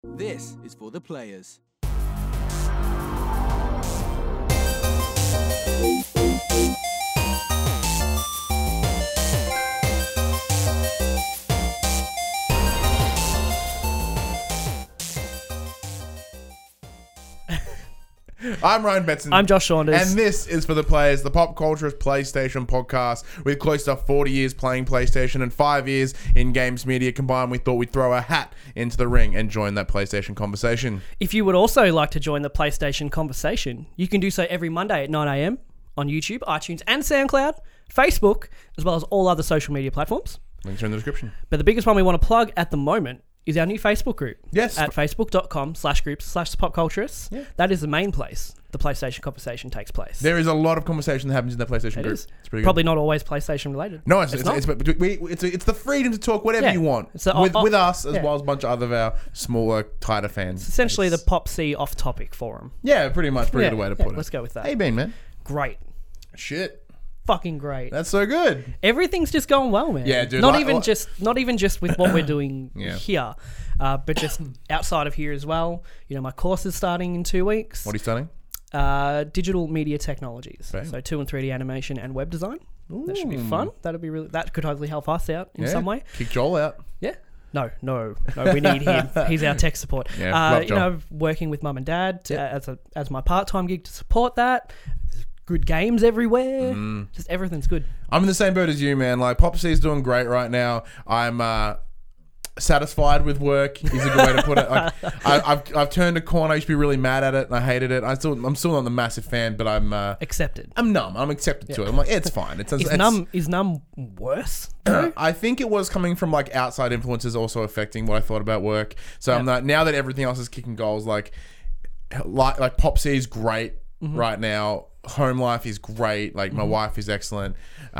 This is for the players. I'm Ryan Betson. I'm Josh Saunders. And this is For the Players, the pop culturist PlayStation podcast. With close to 40 years playing PlayStation and 5 years in games media combined, we thought we'd throw a hat into the ring and join that PlayStation conversation. If you would also like to join the PlayStation conversation, you can do so every Monday at 9 a.m. on YouTube, iTunes and SoundCloud, Facebook, as well as all other social media platforms. Links are in the description. But the biggest one we want to plug at the moment is our new Facebook group. Yes. At facebook.com/groups/popculturists. Yeah. That is the main place the PlayStation conversation takes place. There is a lot of conversation that happens in that PlayStation It group. is. It's pretty Probably good. not always PlayStation related. No, it's not. it's the freedom to talk whatever Yeah. you want So, with us as yeah. well as a bunch of other of our smaller, tighter fans. It's essentially It's- the Pop C off-topic forum. Yeah, pretty much. Pretty good way to put it. Let's go with that. How you been, man? Great. Shit. Fucking great. That's so good. Everything's just going well, man. Yeah, dude, Not like- even just with what we're doing Yeah. here, but just outside of here as well. You know, my course is starting in 2 weeks. What are you studying? Digital media technologies, Bang. so 2 and 3D animation and web design. That should be fun. That could hopefully help us out in some way. Kick Joel out. Yeah. No, we need him. He's our tech support. Yeah, love you Joel. know, working with mum and dad as my part-time gig to support that. Good games everywhere. Just everything's good. I'm in the same boat as you, man. Like, Pop C is doing great right now. I'm satisfied with work is a good way to put it. Like, I've turned a corner. I used to be really mad at it and I hated it. I'm still not the massive fan, but I'm Accepted. I'm numb. I'm accepted to it. I'm like, it's fine. It's Is numb worse? I think it was coming from like outside influences also affecting what I thought about work. So I'm not, now that everything else is kicking goals, like Pop C is great right now. Home life is great. Like, my wife is excellent.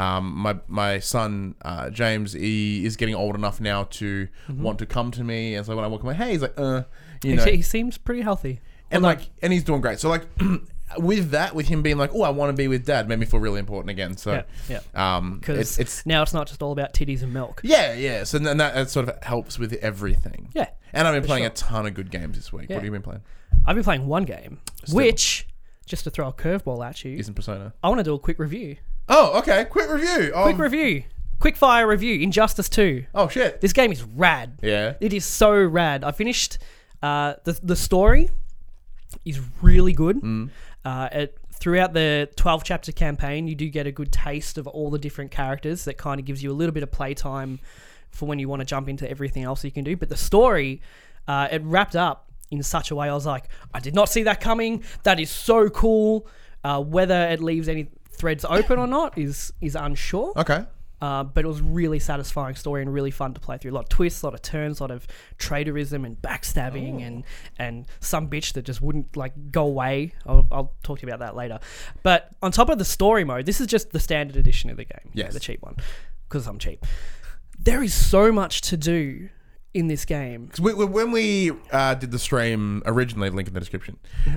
My son James, he is getting old enough now to want to come to me, and so when I walk in, hey, he's like, you know, He seems pretty healthy. and he's doing great. So like, with him being like, oh, I want to be with dad, made me feel really important again. So Because it's now it's not just all about titties and milk. yeah. So then that sort of helps with everything. Yeah. And I've been playing sure. a ton of good games this week. Yeah. What have you been playing? I've been playing one game, which, just to throw a curveball at you, Isn't Persona? I want to do a quick review. Oh, okay. Quick review. Quick fire review. Injustice 2. Oh shit. This game is rad. Yeah. It is so rad. I finished the story is really good. Throughout the 12 chapter campaign, you do get a good taste of all the different characters. That kind of gives you a little bit of playtime for when you want to jump into everything else you can do. But the story, it wrapped up in such a way I was like, I did not see that coming. That is so cool. Whether it leaves any threads open or not is unsure. Okay. But it was really satisfying story and really fun to play through. A lot of twists, a lot of turns, a lot of traitorism and backstabbing and some bitch that just wouldn't like go away. I'll talk to you about that later. But on top of the story mode, this is just the standard edition of the game. Yes. The cheap one, because I'm cheap. There is so much to do in this game. When we did the stream originally, link in the description,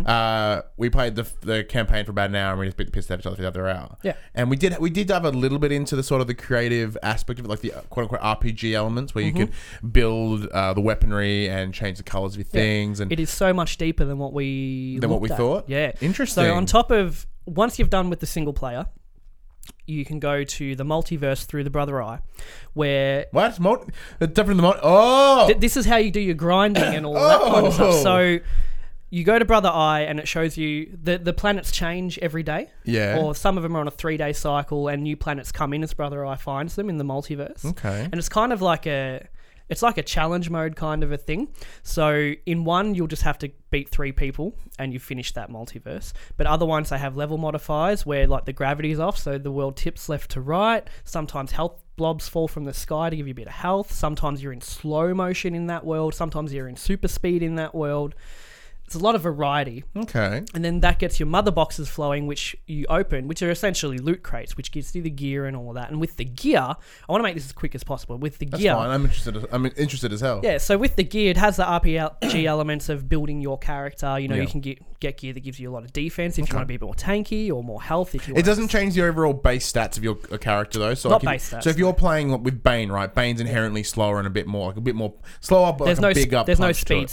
we played the campaign for about an hour and we just beat the piss out of each other for the other hour. Yeah. And we did dive a little bit into the sort of the creative aspect of it, like the quote unquote RPG elements where you can build the weaponry and change the colors of your things. And It is so much deeper than what we looked at. thought? Yeah. Interesting. So on top of, once you've done with the single player, you can go to the multiverse through the Brother Eye, where What? Different than Oh! this is how you do your grinding and all that kind of Oh. stuff. So you go to Brother Eye and it shows you the planets change every day. Yeah. Or some of them are on a 3-day cycle and new planets come in as Brother Eye finds them in the multiverse. Okay. And it's kind of like a challenge mode kind of a thing. So in one, you'll just have to beat 3 people and you finish that multiverse. But other ones, they have level modifiers where like the gravity's off, so the world tips left to right. Sometimes health blobs fall from the sky to give you a bit of health. Sometimes you're in slow motion in that world. Sometimes you're in super speed in that world. It's a lot of variety. Okay. And then that gets your mother boxes flowing, which you open, which are essentially loot crates, which gives you the gear and all of that. And with the gear, I want to make this as quick as possible. With the That's gear, fine. I'm interested as hell. yeah, so with the gear, it has the RPG elements of building your character. You know, Yeah. you can get gear that gives you a lot of defense if you want to be a bit more tanky or more health. If you It doesn't change the overall base stats of your character though. So Not like base stats, So if you're playing with Bane, right? Bane's inherently slower and a bit more slower, but There's like no a bigger there's no punch to speed it. stat.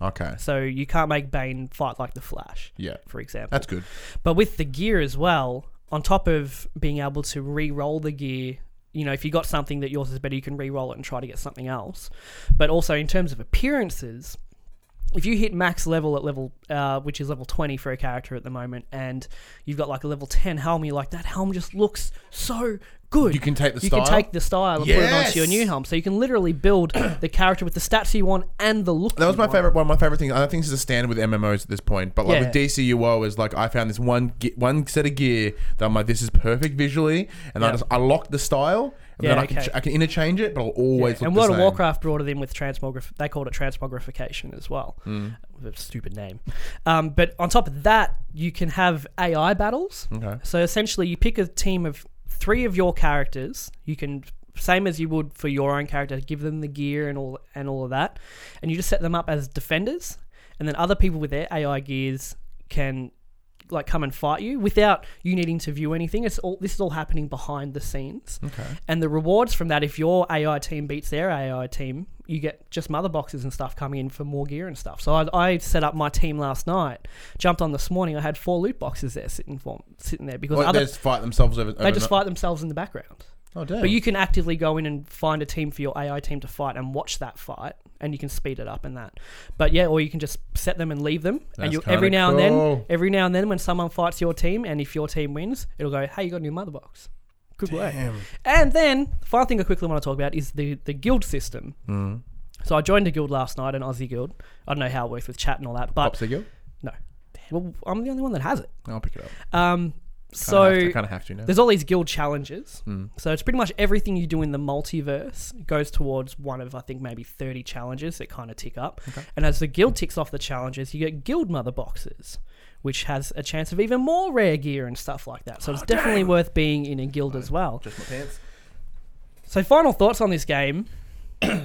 Okay. So you can't make Bane fight like the Flash, Yeah. for example. That's good. But with the gear as well, on top of being able to re-roll the gear, you know, if you got something that yours is better, you can re-roll it and try to get something else. But also in terms of appearances, if you hit max level at level, which is level 20 for a character at the moment, and you've got like a level 10 helm, you're like, that helm just looks so good. You can take the You style. can take the style and put it onto your new helm. So you can literally build the character with the stats you want and the look That was you my want. favorite. One of my favorite things. I think this is a standard with MMOs at this point. But like Yeah. with DCUO, is like I found this one set of gear that I'm like, this is perfect visually, and Yeah. I lock the style, and Yeah, then okay. I can interchange it, but I'll always look And the World same. of Warcraft brought it in with they called it transmogrification as well. A stupid name. But on top of that, you can have AI battles. Okay. So essentially, you pick a team of 3 of your characters. You can, same as you would for your own character, give them the gear and all of that, and you just set them up as defenders, and then other people with their AI gears can like come and fight you without you needing to view anything. This is all happening behind the scenes. Okay. And the rewards from that, if your AI team beats their AI team, you get just mother boxes and stuff coming in for more gear and stuff. So I set up my team last night, jumped on this morning, I had 4 loot boxes there sitting there because Well, they just fight themselves over. they just fight themselves in the background. Oh damn. But you can actively go in and find a team for your AI team to fight and watch that fight, and you can speed it up and that. But yeah, or you can just set them and leave them, and That's you every kinda now and cool. then when someone fights your team, and if your team wins, it'll go, hey, you got a new mother box. Good work. Damn. And then the final thing I quickly want to talk about is the guild system. Mm. So I joined a guild last night, an Aussie guild. I don't know how it works with chat and all that, but Popsicle? no. Well, I'm the only one that has it. I'll pick it up. So I kind of have to now. there's all these guild challenges. Mm. So it's pretty much everything you do in the multiverse goes towards one of, I think, maybe 30 challenges that kind of tick up. Okay. And as the guild ticks off the challenges, you get guild mother boxes, which has a chance of even more rare gear and stuff like that. So it's definitely worth being in a guild as well. Just my pants. So final thoughts on this game. Well,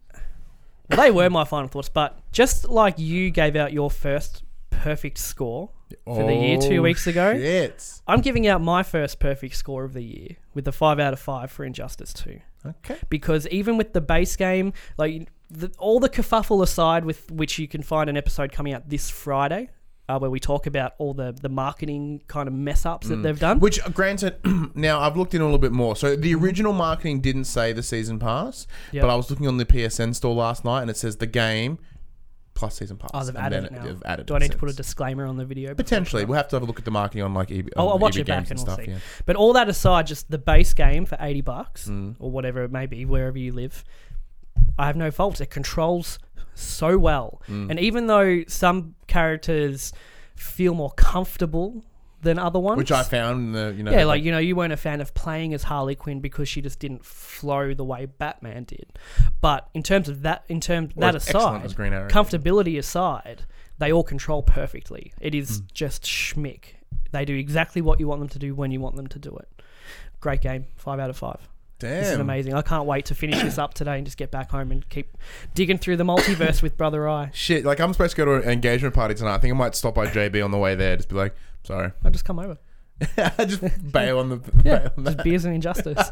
they were my final thoughts, but just like you gave out your first perfect score for the year 2 weeks ago, Shit. I'm giving out my first perfect score of the year with the 5 out of 5 for Injustice 2. Okay. Because even with the base game, like all the kerfuffle aside, with which you can find an episode coming out this Friday, where we talk about all the marketing kind of mess ups that they've done. Which, granted, now I've looked in a little bit more. So the original marketing didn't say the season pass, Yep. but I was looking on the PSN store last night, and it says the game plus season pass. Oh, they've And added then it now. they've added Do I need to since. put a disclaimer on the video? before Potentially, it's we'll have to have a look at the marketing on like I'll watch EB it back Games and and we'll stuff. see. Yeah. But all that aside, just the base game for $80 or whatever it may be, wherever you live, I have no faults. It controls so well. And even though some characters feel more comfortable than other ones, Which I found in the yeah, like, you know, you weren't a fan of playing as Harley Quinn because she just didn't flow the way Batman did. But in terms of that, that excellent aside, as Green Arrow. comfortability aside, they all control perfectly. It is just schmick. They do exactly what you want them to do when you want them to do it. Great game, 5 out of 5. This is Damn. amazing. I can't wait to finish this up today and just get back home and keep digging through the multiverse with Brother Eye. Shit, like I'm supposed to go to an engagement party tonight. I think I might stop by JB on the way there. Just be like, sorry. I'll just come over. Just bail on the. Yeah, bail on just that. beers and injustice.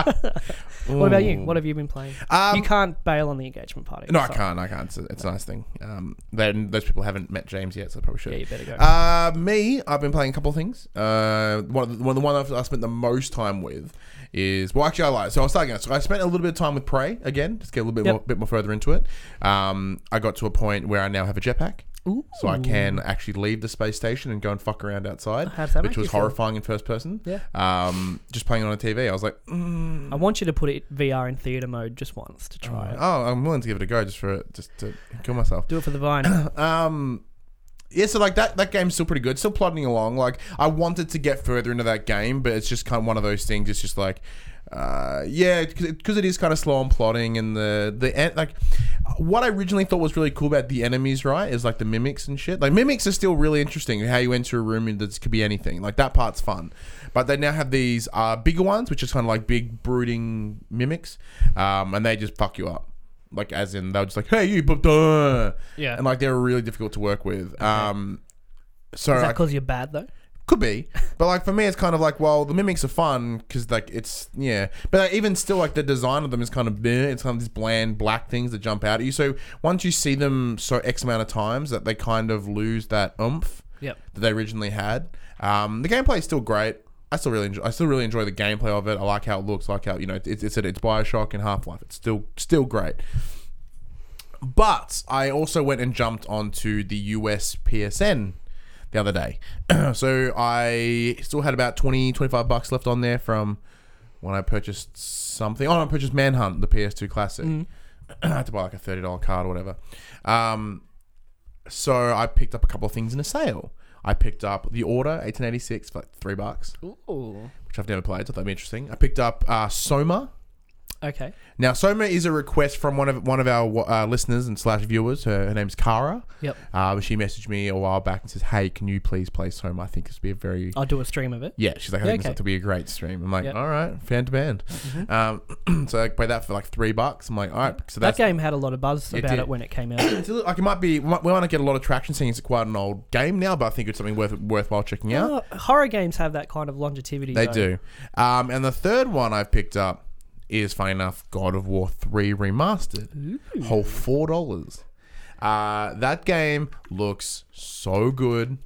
What about you? What have you been playing? You can't bail on the engagement party. No, Sorry. I can't. It's a nice thing. Then those people haven't met James yet, so they probably should. Yeah, you better go. Me, I've been playing a couple of things. One of the one I spent the most time with is, well, actually I lied. So I'll start again. So I spent a little bit of time with Prey again, just get a little bit more further into it. I got to a point where I now have a jetpack. Ooh. So I can actually leave the space station and go and fuck around outside, How does that which make was you feel? horrifying in first person. Yeah. Just playing it on a TV, I was like, I want you to put it VR in theater mode just once to try it. oh, I'm willing to give it a go just to kill myself. Do it for the vine. Yeah, so like that game's still pretty good, still plodding along. Like I wanted to get further into that game, but it's just kind of one of those things. It's just like, because it is kind of slow and plodding, and like what I originally thought was really cool about the enemies, right, is like the mimics and shit. Like mimics are still really interesting. How you enter a room and this could be anything. Like that part's fun, but they now have these bigger ones, which is kind of like big brooding mimics, and they just fuck you up. Like as in they're just like, hey you, Yeah. and like they're really difficult to work with. So Is that like, because you're bad though? Could be, but like for me, it's kind of like, well, the mimics are fun because like it's but like, even still, like the design of them is kind of bleh. It's kind of these bland black things that jump out at you. So once you see them so X amount of times, that they kind of lose that oomph that they originally had. The gameplay is still great. I still really enjoy the gameplay of it. I like how it looks. I like how it's BioShock and Half-Life. It's still great. But I also went and jumped onto the US PSN the other day. So I still had about $25 left on there from when I purchased something. I purchased Manhunt, the PS2 classic. I had to buy like a $30 card or whatever. So I picked up a couple of things in a sale. I picked up The Order 1886 for like $3. Ooh. Which I've never played, so that'd be interesting. I picked up Soma. Okay. Now, Soma is a request from one of our listeners and / viewers. Her name's Kara. Yep. She messaged me a while back and says, "Hey, can you please play Soma? I think this would be a very..." I'll do a stream of it. Yeah, she's like, "I think this will be a great stream." I'm like, "All right, fan to band." So I played that for like $3. I'm like, "All right." So that game had a lot of buzz about it when it came out. Like it might be, we might not get a lot of traction seeing it's quite an old game now, but I think it's something worthwhile checking out. Horror games have that kind of longevity. They do. And the third one I've picked up is, funny enough, God of War 3 Remastered. Whole $4. That game looks so good.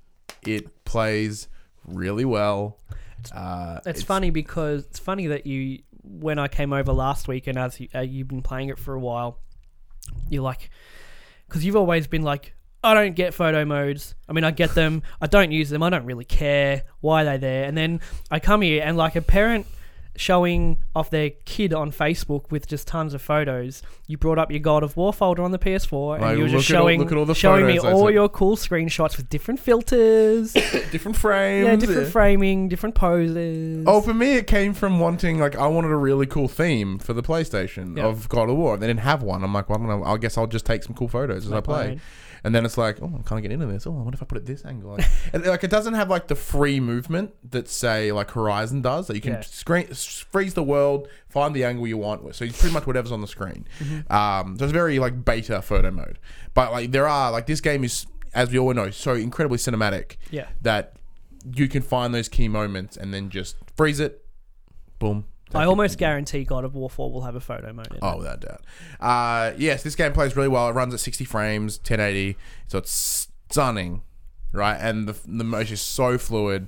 It plays really well. It's funny because it's funny that when I came over last week and as you've been playing it for a while, you're like, because you've always been like, I don't get photo modes. I mean, I get them. I don't use them. I don't really care. Why are they there? And then I come here and like a parent showing off their kid on Facebook with just tons of photos. You brought up your God of War folder on the PS4 and you were just showing me all your cool screenshots with different filters, different frames, different framing, different poses. Oh, for me, it came from wanting, like, I wanted a really cool theme for the PlayStation of God of War. They didn't have one. I'm like, well, I guess I'll just take some cool photos as I play. Right. And then it's like, oh, I can't get into this. Oh, what if I put it this angle? Like, and like, it doesn't have like the free movement that say like Horizon does. That you can freeze the world, find the angle you want. So it's pretty much whatever's on the screen. So it's very like beta photo mode. But like there are like this game is, as we all know, so incredibly cinematic. Yeah. That you can find those key moments and then just freeze it. Boom. I almost guarantee God of War 4 will have a photo mode in it. Oh, without doubt. Yes, this game plays really well. It runs at 60 frames, 1080, so it's stunning, right? And the motion is so fluid.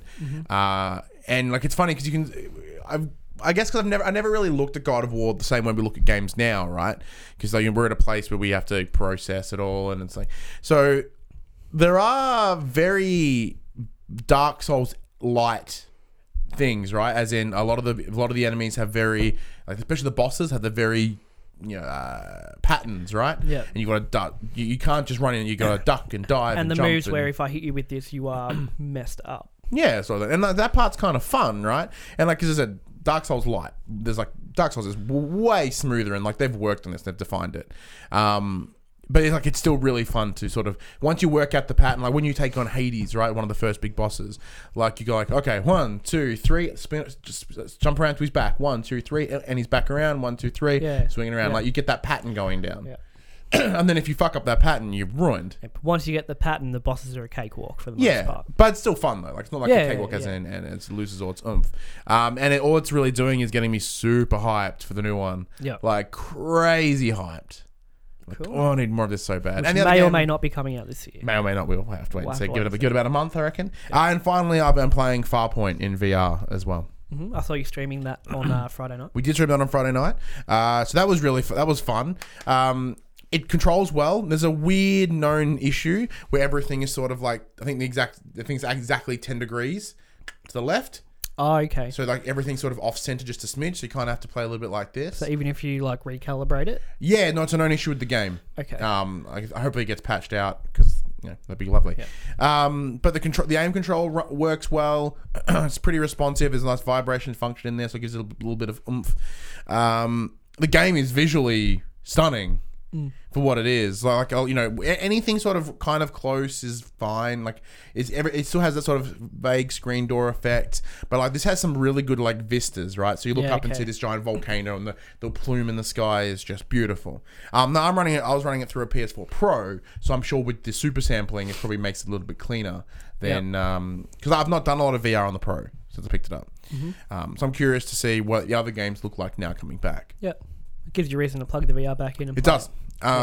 And like it's funny because you can, I guess because I never really looked at God of War the same way we look at games now, right? Because like, we're at a place where we have to process it all, and it's like, so there are very Dark Souls light things, right? As in a lot of the enemies have very, like, especially the bosses have the very patterns, right? Yeah. And you got to duck. You can't just run in. You got to duck and dive. And the jump moves where if I hit you with this, you are messed up. Yeah, so and that part's kind of fun, right? And like, as I said, Dark Souls light. There's like Dark Souls is way smoother, and like they've worked on this, they've defined it. But it's still really fun to sort of, once you work out the pattern, like when you take on Hades, right, one of the first big bosses, like you go like, okay, 1, 2, 3, spin, just jump around to his back, 1, 2, 3, and he's back around, 1, 2, 3, swinging around, like you get that pattern going down. Yeah. And then if you fuck up that pattern, you're ruined. Yeah, once you get the pattern, the bosses are a cakewalk for the most part. But it's still fun though. Like it's not like a cakewalk as in, and it loses all its oomph. And all it's really doing is getting me super hyped for the new one. Yeah, like crazy hyped. Like, cool. Oh, I need more of this so bad. Which and may or may not be coming out this year. May or may not. We'll have to wait and see. Give it about a month, I reckon. Yeah. And finally, I've been playing Farpoint in VR as well. I saw you streaming that on Friday night. We did stream that on Friday night. So that was that was fun. It controls well. There's a weird known issue where everything is sort of like, I think the thing's exactly 10 degrees to the left. Oh, okay. So like everything's sort of off center just a smidge, so you kind of have to play a little bit like this. So even if you like recalibrate it? Yeah, no, it's a known issue with the game. Okay. Hopefully it gets patched out because that'd be lovely. Yeah. But the aim control works well. It's pretty responsive. There's a nice vibration function in there, so it gives it a little bit of oomph. The game is visually stunning. for what it is. Like, you know, anything sort of kind of close is fine. Like, it still has that sort of vague screen door effect, but like this has some really good like vistas, right? So you look up and see this giant volcano, and the plume in the sky is just beautiful. No, I was running it through a PS4 Pro, so I'm sure with the super sampling, it probably makes it a little bit cleaner than because I've not done a lot of VR on the Pro since I picked it up. So I'm curious to see what the other games look like now coming back. Yeah, it gives you reason to plug the VR back in. And it does.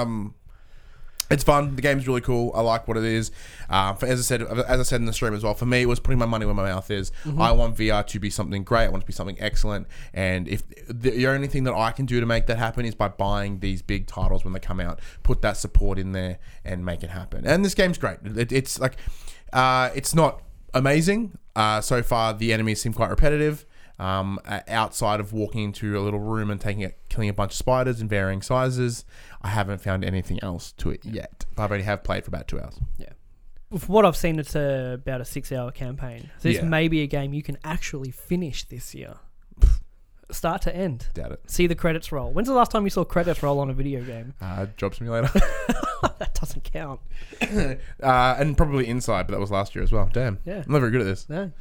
It's fun. The game's really cool. I like what it is. As I said in the stream as well, for me, it was putting my money where my mouth is. I want VR to be something great. I want it to be something excellent. And if the only thing that I can do to make that happen is by buying these big titles when they come out, put that support in there and make it happen. And this game's great. It's like, it's not amazing. So far, the enemies seem quite repetitive. Outside of walking into a little room and killing a bunch of spiders in varying sizes, I haven't found anything else to it yet. But I only have played for about 2 hours. Yeah. From what I've seen, it's about a 6-hour campaign. So this may be a game you can actually finish this year. Start to end. Doubt it. See the credits roll. When's the last time you saw credits roll on a video game? Job Simulator. That doesn't count. And probably Inside, but that was last year as well. Damn. Yeah. I'm not very good at this. No.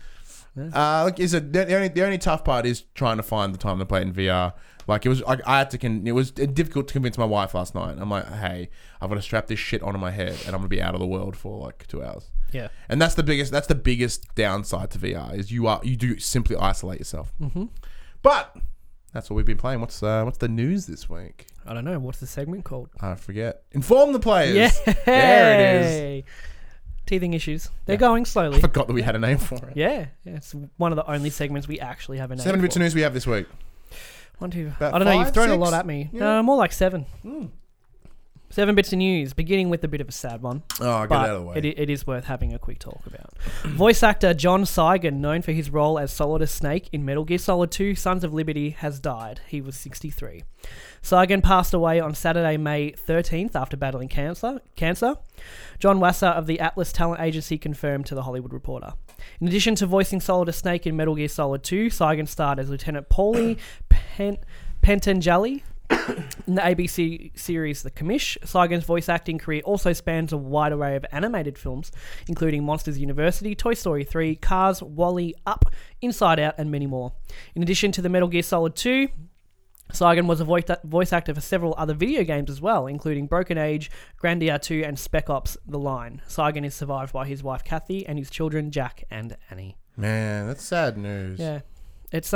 The only tough part is trying to find the time to play it in VR. Like it was, it was difficult to convince my wife last night. I'm like, hey, I've got to strap this shit onto my head, and I'm gonna be out of the world for like 2 hours. Yeah, and that's the biggest downside to VR is you do simply isolate yourself. But that's what we've been playing. What's the news this week? I don't know. What's the segment called? I forget. Inform the players. Yeah, there it is. Teething issues. They're going slowly. I forgot that we had a name for it. Yeah, it's one of the only segments we actually have a name 7 bits for. of news we have this week. 1, 2. About I don't know. 5, You've thrown 6? a lot at me. Yeah. No, more like 7. 7 bits of news, beginning with a bit of a sad one. Oh, get it out of the way. It is worth having a quick talk about. Voice actor John Saigon, known for his role as Solidus Snake in Metal Gear Solid 2 Sons of Liberty, has died. He was 63. Saigon passed away on Saturday, May 13th after battling cancer. John Wasser of the Atlas Talent Agency confirmed to The Hollywood Reporter. In addition to voicing Solidus Snake in Metal Gear Solid 2, Saigon starred as Lieutenant Paulie Pentangeli in the ABC series The Commish. Saigon's voice acting career also spans a wide array of animated films, including Monsters University, Toy Story 3, Cars, WALL-E, Up, Inside Out, and many more. In addition to the Metal Gear Solid 2, Saigon was a voice actor for several other video games as well, including Broken Age, Grandia 2, and Spec Ops: The Line. Saigon is survived by his wife Kathy and his children Jack and Annie. Man, that's sad news. Yeah, it's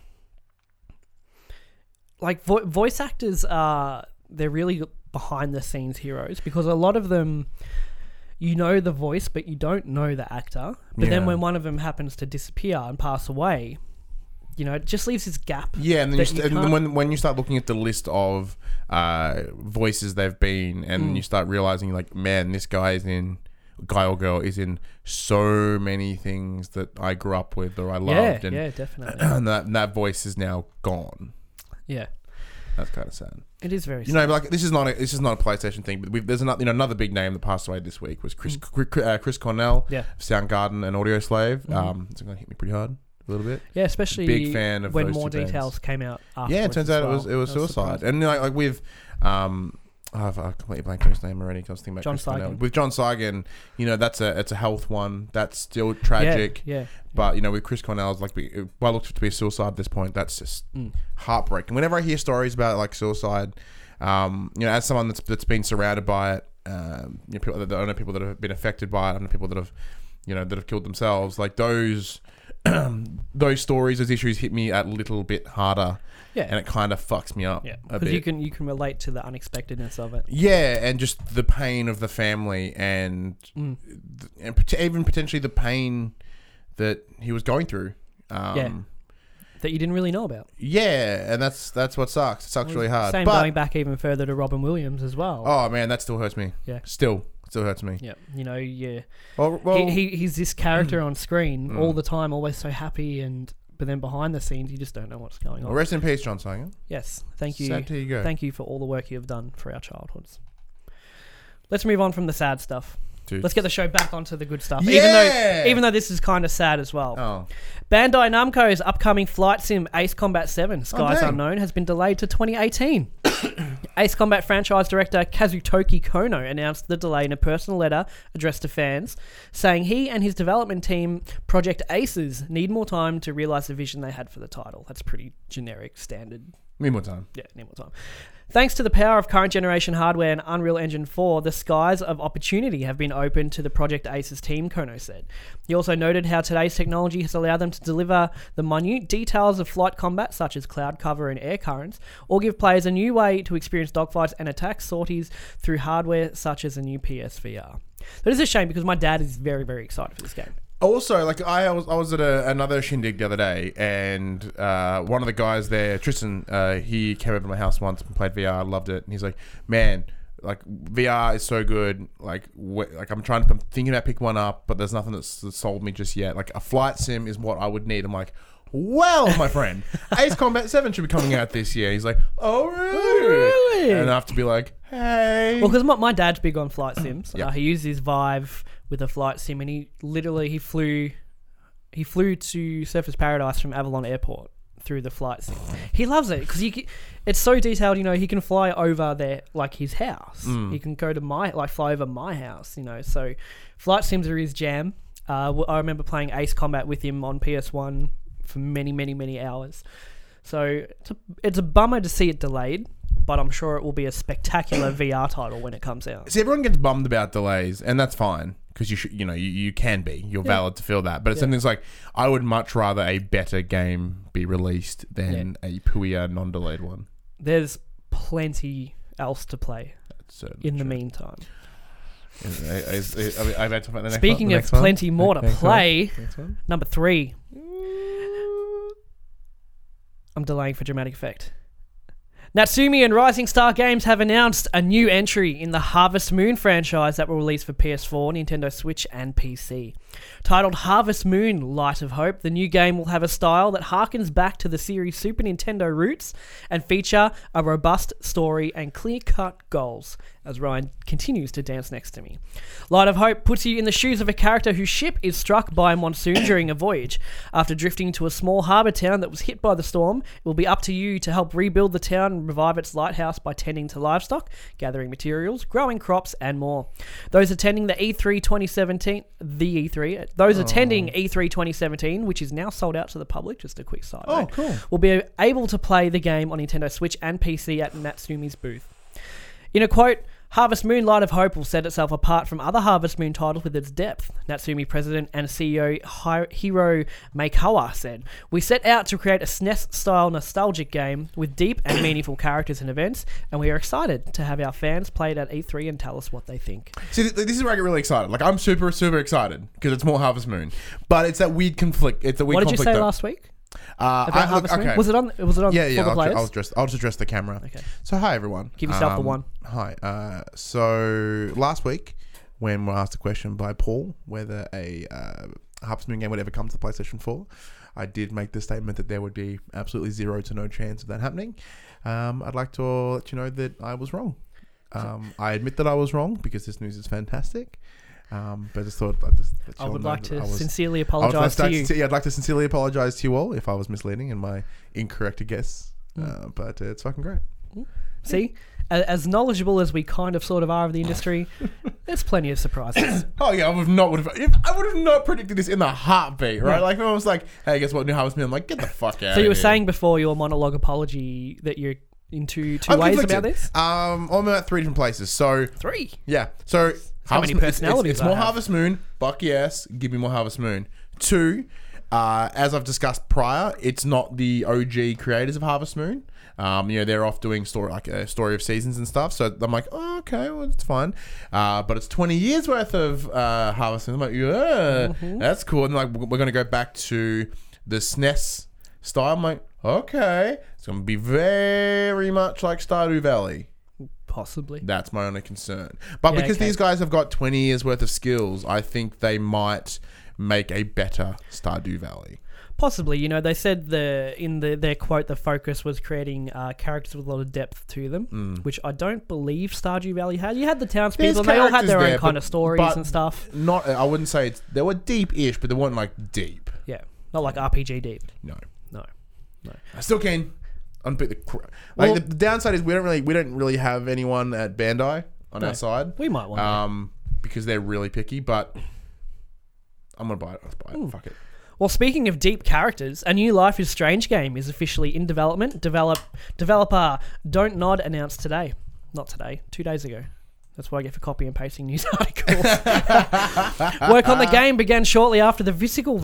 like voice actors they're really behind the scenes heroes, because a lot of them, you know the voice but you don't know the actor. But then when one of them happens to disappear and pass away, you know, it just leaves this gap. Yeah, and then when you start looking at the list of voices they've been, and you start realizing, like, man, this guy or girl is in so many things that I grew up with or I loved. Yeah, definitely. And that voice is now gone. Yeah. That's kind of sad. It is very sad. You know, like this is not a PlayStation thing, but there's another big name that passed away this week was Chris Cornell, of Soundgarden and Audio Slave. It's going to hit me pretty hard a little bit. Yeah, especially big fan of when those more two details came out afterwards. Yeah, it turns out it was suicide. And like with I've completely blanked on his name already. I was thinking about John Chris Cornell. Saigon. With John Saigon, you know, it's a health one. That's still tragic. Yeah. But you know, with Chris Cornell, like, well, looked to be a suicide at this point. That's just heartbreaking. Whenever I hear stories about like suicide, you know, as someone that's been surrounded by it, you know, I know people that have been affected by it. I know people that have killed themselves. Like those stories, those issues hit me a little bit harder. Yeah. And it kind of fucks me up a bit. Because you can relate to the unexpectedness of it. Yeah, and just the pain of the family and even potentially the pain that he was going through. That you didn't really know about. Yeah, and that's what sucks. It sucks really hard. Same going back even further to Robin Williams as well. Oh, man, that still hurts me. Yeah. Still hurts me. Yeah, you know, yeah. Well, he's this character on screen all the time, always so happy, but then behind the scenes, you just don't know what's going on. Well, rest in peace, John Saigon. Yes, thank you. Sad to you go. Thank you for all the work you have done for our childhoods. Let's move on from the sad stuff. Dude. Let's get the show back onto the good stuff. Yeah! Even though this is kind of sad as well. Oh. Bandai Namco's upcoming flight sim Ace Combat 7 Skies dang. Unknown has been delayed to 2018. Ace Combat franchise director Kazutoki Kono announced the delay in a personal letter addressed to fans, saying he and his development team, Project Aces, need more time to realise the vision they had for the title. That's pretty generic, standard. Need more time. Yeah, need more time. Thanks to the power of current generation hardware and Unreal Engine 4, the skies of opportunity have been opened to the Project Aces team, Kono said. He also noted how today's technology has allowed them to deliver the minute details of flight combat, such as cloud cover and air currents, or give players a new way to experience dogfights and attack sorties through hardware such as a new PSVR. So it is a shame because my dad is very, very excited for this game. Also, like I was at another shindig the other day, and one of the guys there, Tristan, he came over to my house once and played VR. I loved it, and he's like, "Man, like VR is so good. Like I'm thinking about picking one up, but there's nothing that's sold me just yet. Like a flight sim is what I would need." I'm like, "Well, my friend, Ace Combat 7 should be coming out this year." He's like, "Oh, really?" And I have to be like, "Hey." Well, because my dad's big on flight sims. Yep. He used his Vive with a flight sim, and he flew to Surfers Paradise from Avalon Airport through the flight sim. He loves it because it's so detailed. You know, he can fly over there like his house. He can go to fly over my house. You know, so flight sims are his jam. I remember playing Ace Combat with him on PS1 for many, many, many hours. So it's a bummer to see it delayed, but I'm sure it will be a spectacular VR title when it comes out. See, everyone gets bummed about delays, and that's fine because you can be. You're valid to feel that, but it's something like I would much rather a better game be released than a pooier non-delayed one. There's plenty else to play in the meantime. Speaking of plenty more to play, number 3. I'm delaying for dramatic effect. Natsumi and Rising Star Games have announced a new entry in the Harvest Moon franchise that will release for PS4, Nintendo Switch, and PC. Titled Harvest Moon Light of Hope, the new game will have a style that harkens back to the series' Super Nintendo roots and feature a robust story and clear-cut goals, as Ryan continues to dance next to me. Light of Hope puts you in the shoes of a character whose ship is struck by a monsoon during a voyage. After drifting to a small harbour town that was hit by the storm, it will be up to you to help rebuild the town and revive its lighthouse by tending to livestock, gathering materials, growing crops, and more. Those attending E3 2017, which is now sold out to the public, just a quick side note, cool, will be able to play the game on Nintendo Switch and PC at Natsumi's booth. In a quote, Harvest Moon Light of Hope will set itself apart from other Harvest Moon titles with its depth, Natsumi president and CEO Hiro Maekawa said. We set out to create a SNES-style nostalgic game with deep and meaningful characters and events, and we are excited to have our fans play it at E3 and tell us what they think. See, this is where I get really excited. Like, I'm super, super excited because it's more Harvest Moon. But it's that weird conflict. What did you say last week? About Harvest Moon? Was it on for the players? I'll just address the camera. Okay. So, hi, everyone. Give yourself the one. Hi. So, last week, when we were asked a question by Paul whether a Harvest Moon game would ever come to PlayStation 4, I did make the statement that there would be absolutely zero to no chance of that happening. I'd like to let you know that I was wrong. I admit that I was wrong because this news is fantastic. But I just thought I would like to sincerely apologise to you. I'd like to sincerely apologise to you all if I was misleading in my incorrect guess. But it's fucking great. See, as knowledgeable as we kind of sort of are of the industry, there's plenty of surprises. Oh yeah, I would have not predicted this in the heartbeat, right? Yeah. Like if I was like, "Hey, guess what? New Harvest Moon." I'm like, "Get the fuck out." So you were here. saying before your monologue apology that you're into two ways conflicted about this? I'm at 3 different places. So 3. yeah, so How many personalities It's I more have. Harvest Moon. Fuck yes, give me more Harvest Moon. 2, as I've discussed prior, it's not the OG creators of Harvest Moon. They're off doing story of seasons and stuff. So I'm like, oh, okay, well, it's fine. But it's 20 years worth of Harvest Moon. I'm like, yeah, that's cool. And like, we're going to go back to the SNES style. I'm like, okay, it's going to be very much like Stardew Valley. Possibly. That's my only concern. But because these guys have got 20 years worth of skills, I think they might make a better Stardew Valley. Possibly. They said their quote, the focus was creating characters with a lot of depth to them, which I don't believe Stardew Valley had. You had the townspeople, and they all had their own kind of stories and stuff. I wouldn't say they were deep-ish, but they weren't like deep. Yeah. Not like RPG deep. No. No. I still keen. unpick the Well- the downside is we don't really have anyone at Bandai on our side. We might want because they're really picky, but I'm gonna buy it. Let's buy it. Fuck it. Well, speaking of deep characters, a new Life is Strange game is officially in development. Developer Don't Nod announced today. Not today, 2 days ago. That's what I get for copy and pasting news articles. Work on the game began shortly after the physical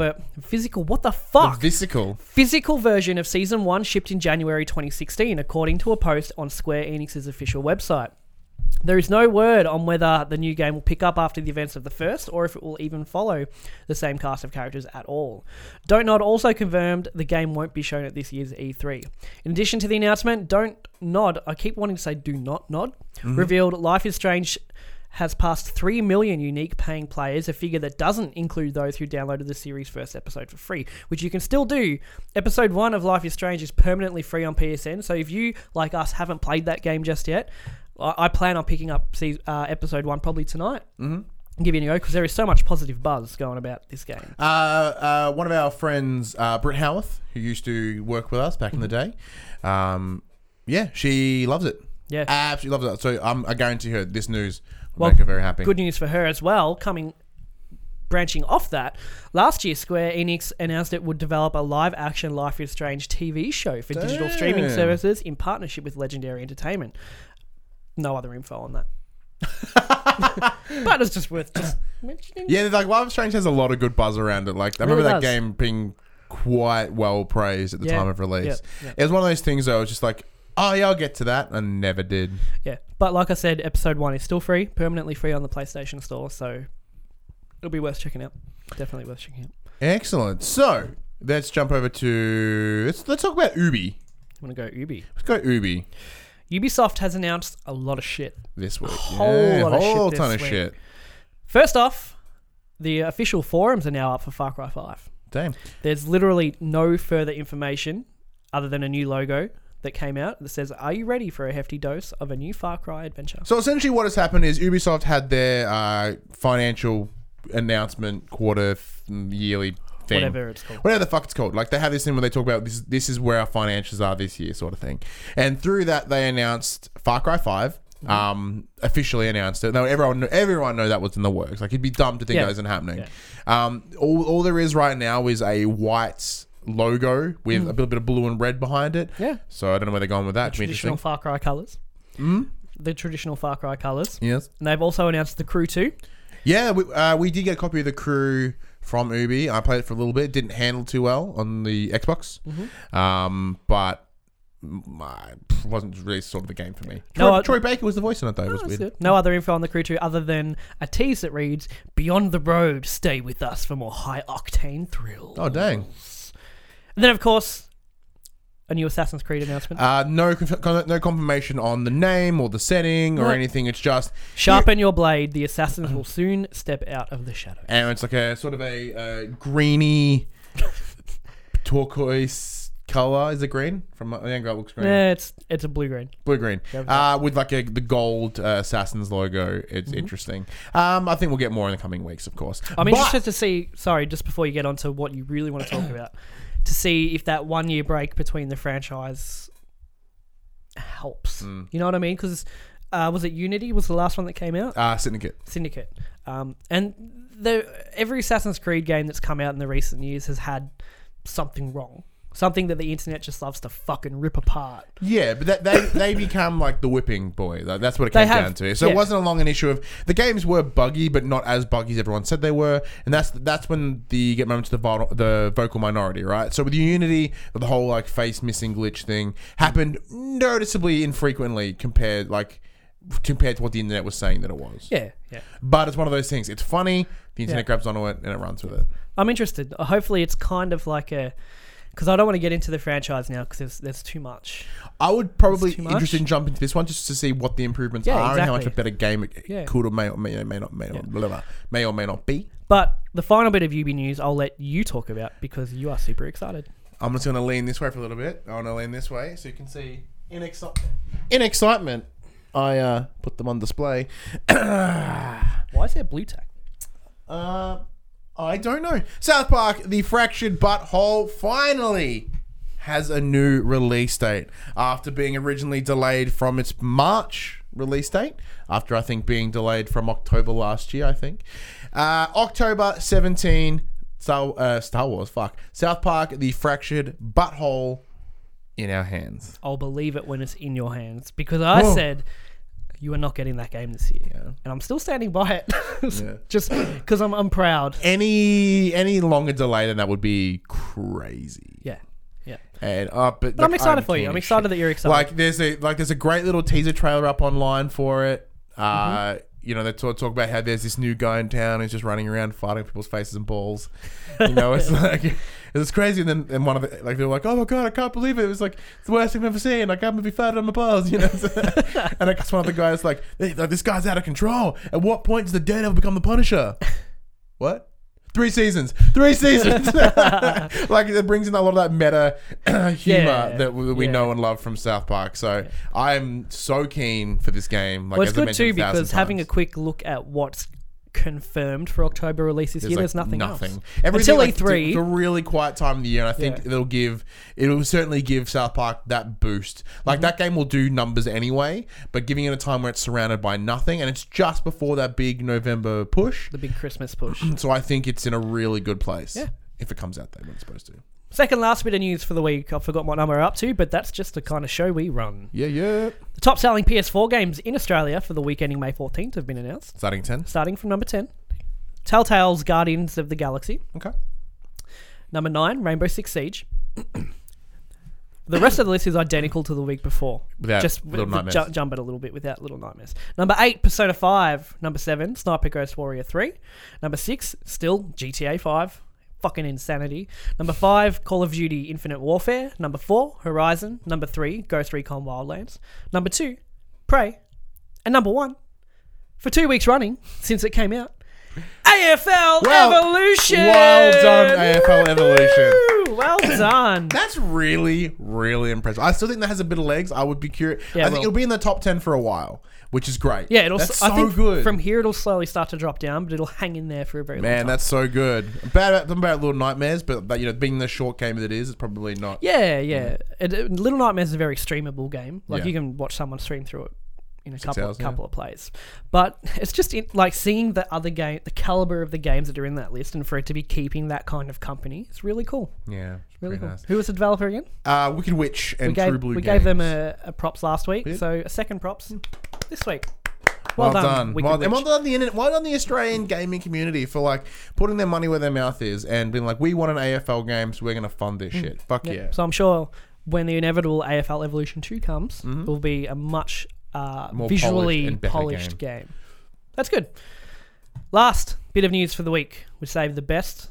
version of Season 1 shipped in January 2016, according to a post on Square Enix's official website. There is no word on whether the new game will pick up after the events of the first, or if it will even follow the same cast of characters at all. Don't Nod also confirmed the game won't be shown at this year's E3. In addition to the announcement, Don't Nod, I keep wanting to say do not nod, revealed Life is Strange has passed 3 million unique paying players, a figure that doesn't include those who downloaded the series' first episode for free, which you can still do. Episode 1 of Life is Strange is permanently free on PSN, so if you, like us, haven't played that game just yet, I plan on picking up episode 1 probably tonight. Mm-hmm. Give it a go, because there is so much positive buzz going about this game. One of our friends, Britt Howarth, who used to work with us back in the day, she loves it. Yeah. Absolutely loves it. So I guarantee her this news will make her very happy. Good news for her as well. Branching off that, last year Square Enix announced it would develop a live-action Life is Strange TV show for digital streaming services in partnership with Legendary Entertainment. No other info on that. But it's just worth just mentioning. Yeah, like Life is Strange has a lot of good buzz around it. Like I remember that game being quite well praised at the time of release. Yeah. It was one of those things that I was just like, oh yeah, I'll get to that, and never did. Yeah, but like I said, episode 1 is still free, permanently free on the PlayStation Store, so it'll be worth checking out. Definitely worth checking out. Excellent. So let's jump over to let's talk about Ubi. I'm gonna go Ubi. Let's go Ubi. Ubisoft has announced a lot of shit This week. whole ton of shit. First off, the official forums are now up for Far Cry 5. Damn. There's literally no further information other than a new logo that came out that says, "Are you ready for a hefty dose of a new Far Cry adventure?" So essentially what has happened is Ubisoft had their financial announcement yearly thing. Whatever it's called. Whatever the fuck it's called. Like they have this thing where they talk about this is where our financials are this year sort of thing. And through that they announced Far Cry 5. Officially announced it. Now everyone know that was in the works. Like it'd be dumb to think that isn't happening. Yeah. All there is right now is a white logo with a little bit of blue and red behind it. Yeah. So I don't know where they're going with that. Traditional Far Cry colours. The traditional Far Cry colours. Yes. And they've also announced The Crew 2. Yeah, we did get a copy of The Crew from Ubi. I played it for a little bit. Didn't handle too well on the Xbox. But it wasn't really sort of the game for me. Troy Baker was the voice on it though. It was weird. No other info on The Crew 2 other than a tease that reads, "Beyond the road, stay with us for more high-octane thrills." Oh, dang. And then, of course, a new Assassin's Creed announcement. No confirmation on the name or the setting or anything. It's just... Sharpen your blade. The assassins will soon step out of the shadows. And it's like a sort of a greeny turquoise color. Is it green? From the angle it looks green. Yeah, it's a blue-green. Blue-green. With like the gold Assassin's logo. It's interesting. I think we'll get more in the coming weeks, of course. I'm interested to see... Sorry, just before you get on to what you really want to talk about... to see if that 1 year break between the franchise helps. You know what I mean? Because was it Unity was the last one that came out? Syndicate. And every Assassin's Creed game that's come out in the recent years has had something wrong. Something that the internet just loves to fucking rip apart. Yeah, but they become like the whipping boy. That's what it came down to. So it wasn't a long an issue of... The games were buggy, but not as buggy as everyone said they were. And that's when you get moments of the vocal minority, right? So with Unity, the whole like face missing glitch thing happened noticeably infrequently compared to what the internet was saying that it was. Yeah. But it's one of those things. It's funny. The internet grabs onto it and it runs with it. I'm interested. Hopefully it's kind of like a... Because I don't want to get into the franchise now because there's too much. I would probably interested in jumping into this one just to see what the improvements are and how much a better game it could or may or may not be. But the final bit of Ubi news I'll let you talk about because you are super excited. I'm just going to lean this way for a little bit. I want to lean this way so you can see in excitement. I put them on display. Why is there blue tack? I don't know. South Park, The Fractured Butthole finally has a new release date after being originally delayed from its March release date, after I think being delayed from October last year, I think. October 17, Star Wars, South Park, The Fractured Butthole in our hands. I'll believe it when it's in your hands, because I said you are not getting that game this year, and I'm still standing by it. Just because I'm proud. Any longer delay than that would be crazy. Yeah. And But I'm excited for you. I'm excited that you're excited. Like there's a great little teaser trailer up online for it. You know, they talk about how there's this new guy in town who's just running around fighting people's faces and balls. You know, it's like it's crazy. And then one of the they're like, oh my god, I can't believe it. It was like it's the worst thing I've ever seen. I can't be farted on my balls. You know, and it's one of the guys like this guy's out of control. At what point does the Daredevil become the Punisher? What? 3 seasons. Like it brings in a lot of that meta humor that we know and love from South Park. So I'm so keen for this game. Like, well, it's as I good too mentioned 1,000 because having a times. quick look at what's confirmed for October release this year, there's nothing else. Everything, Until E3. It's a really quiet time of the year, and I think it'll certainly give South Park that boost. Like that game will do numbers anyway, but giving it a time where it's surrounded by nothing, and it's just before that big November push. The big Christmas push. So I think it's in a really good place. Yeah. If it comes out there when it's supposed to. Second last bit of news for the week. I forgot what number we're up to, but that's just the kind of show we run. Yeah. The top selling PS4 games in Australia for the week ending May 14th have been announced. Starting from number 10. Telltale's Guardians of the Galaxy. Okay. Number 9, Rainbow Six Siege. The rest of the list is identical to the week before. Without just Little Nightmares. Jump it a little bit without Little Nightmares. Number 8, Persona 5. Number 7, Sniper Ghost Warrior 3. Number 6, still GTA 5. Fucking insanity. Number 5, Call of Duty Infinite Warfare. Number 4, Horizon. Number 3, Ghost Recon Wildlands. Number 2, Prey. And number 1, for 2 weeks running since it came out, AFL Evolution! Well done, AFL Evolution. Woo! Well done. That's really, really impressive. I still think that has a bit of legs. I would be curious. Yeah, I think it'll be in the top 10 for a while, which is great. Yeah, that's I so think good. From here, it'll slowly start to drop down, but it'll hang in there for a very long time. Man, that's so good. Bad about Little Nightmares, but being the short game that it is, it's probably not. Yeah. Little Nightmares is a very streamable game. Like, Yeah. you can watch someone stream through it in a 6 hours, couple of plays. But it's just seeing the other game, the caliber of the games that are in that list, and for it to be keeping that kind of company, it's really cool. Yeah, Really cool. nice. Who was the developer again? Wicked Witch and True Blue We Games. gave them a props last week, Did? so a second props this week. Well done. Wicked Well Witch. done the internet. Well done the Australian gaming community for like putting their money where their mouth is and being like, we want an AFL game, so we're going to fund this shit. Fuck yeah. So I'm sure when the inevitable AFL Evolution 2 comes, it will be a much More visually polished and better polished game. That's good. Last bit of news for the week. We saved the best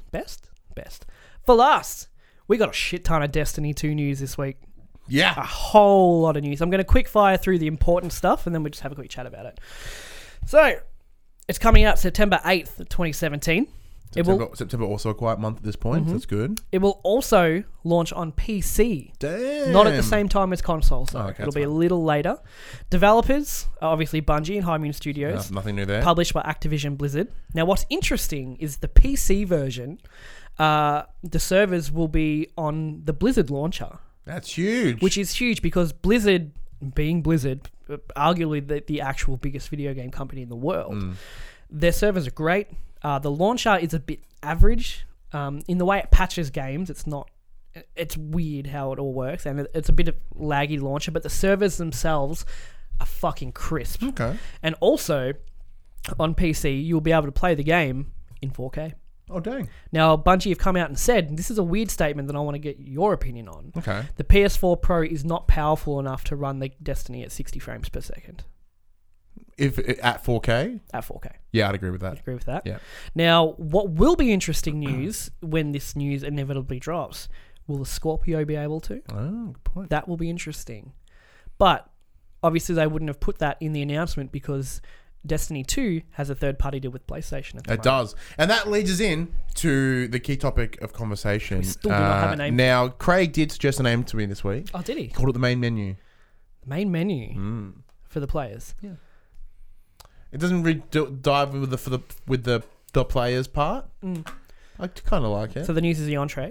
for last. We got a shit ton of Destiny 2 news this week. A Yeah. whole lot of news. I'm going to quick fire through the important stuff, and then we'll just have a quick chat about it. So, it's coming out September 8th, 2017. September also a quiet month at this point. That's good. It will also launch on PC. Damn. Not at the same time as consoles, though. Oh, okay, It'll that's be a fine. little later. Developers are obviously Bungie and High Moon Studios. Nothing new there. Published by Activision Blizzard. Now, what's interesting is the PC version, the servers will be on the Blizzard launcher, That's huge. which is huge because Blizzard, being Blizzard, arguably the actual biggest video game company in the world, their servers are great. The launcher is a bit average. In the way it patches games, it's weird how it all works, and it's a bit of laggy launcher, but the servers themselves are fucking crisp. Okay. And also, on PC, you'll be able to play the game in 4K. Oh, dang. Now, Bungie have come out and said, and this is a weird statement that I want to get your opinion on. Okay. The PS4 Pro is not powerful enough to run the Destiny at 60 frames per second If at 4K? at 4K. Yeah, I'd agree with that. Agree with that? Yeah. Now, what will be interesting news when this news inevitably drops, will the Scorpio be able to? Oh, good point. That will be interesting. But obviously they wouldn't have put that in the announcement because Destiny 2 has a third-party deal with PlayStation at the It moment. does. And that leads us in to the key topic of conversation. We still do not have a name. Now, Craig did suggest a name to me this week. Oh, did he? He called it the main menu. Main menu for the players. Yeah. It doesn't really dive with the players part. I kind of like it. So the news is the entree.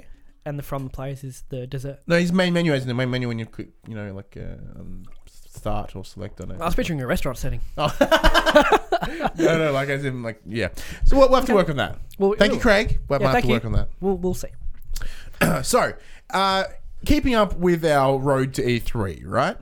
and the from the players is the dessert. No, his main menu is in the main menu when you click, like start or select on it. I was picturing a restaurant setting. No, like as in like yeah. So we'll have to work on that. Well, thank you, Craig. We'll have to work on that. We'll see. So, keeping up with our road to E3, right?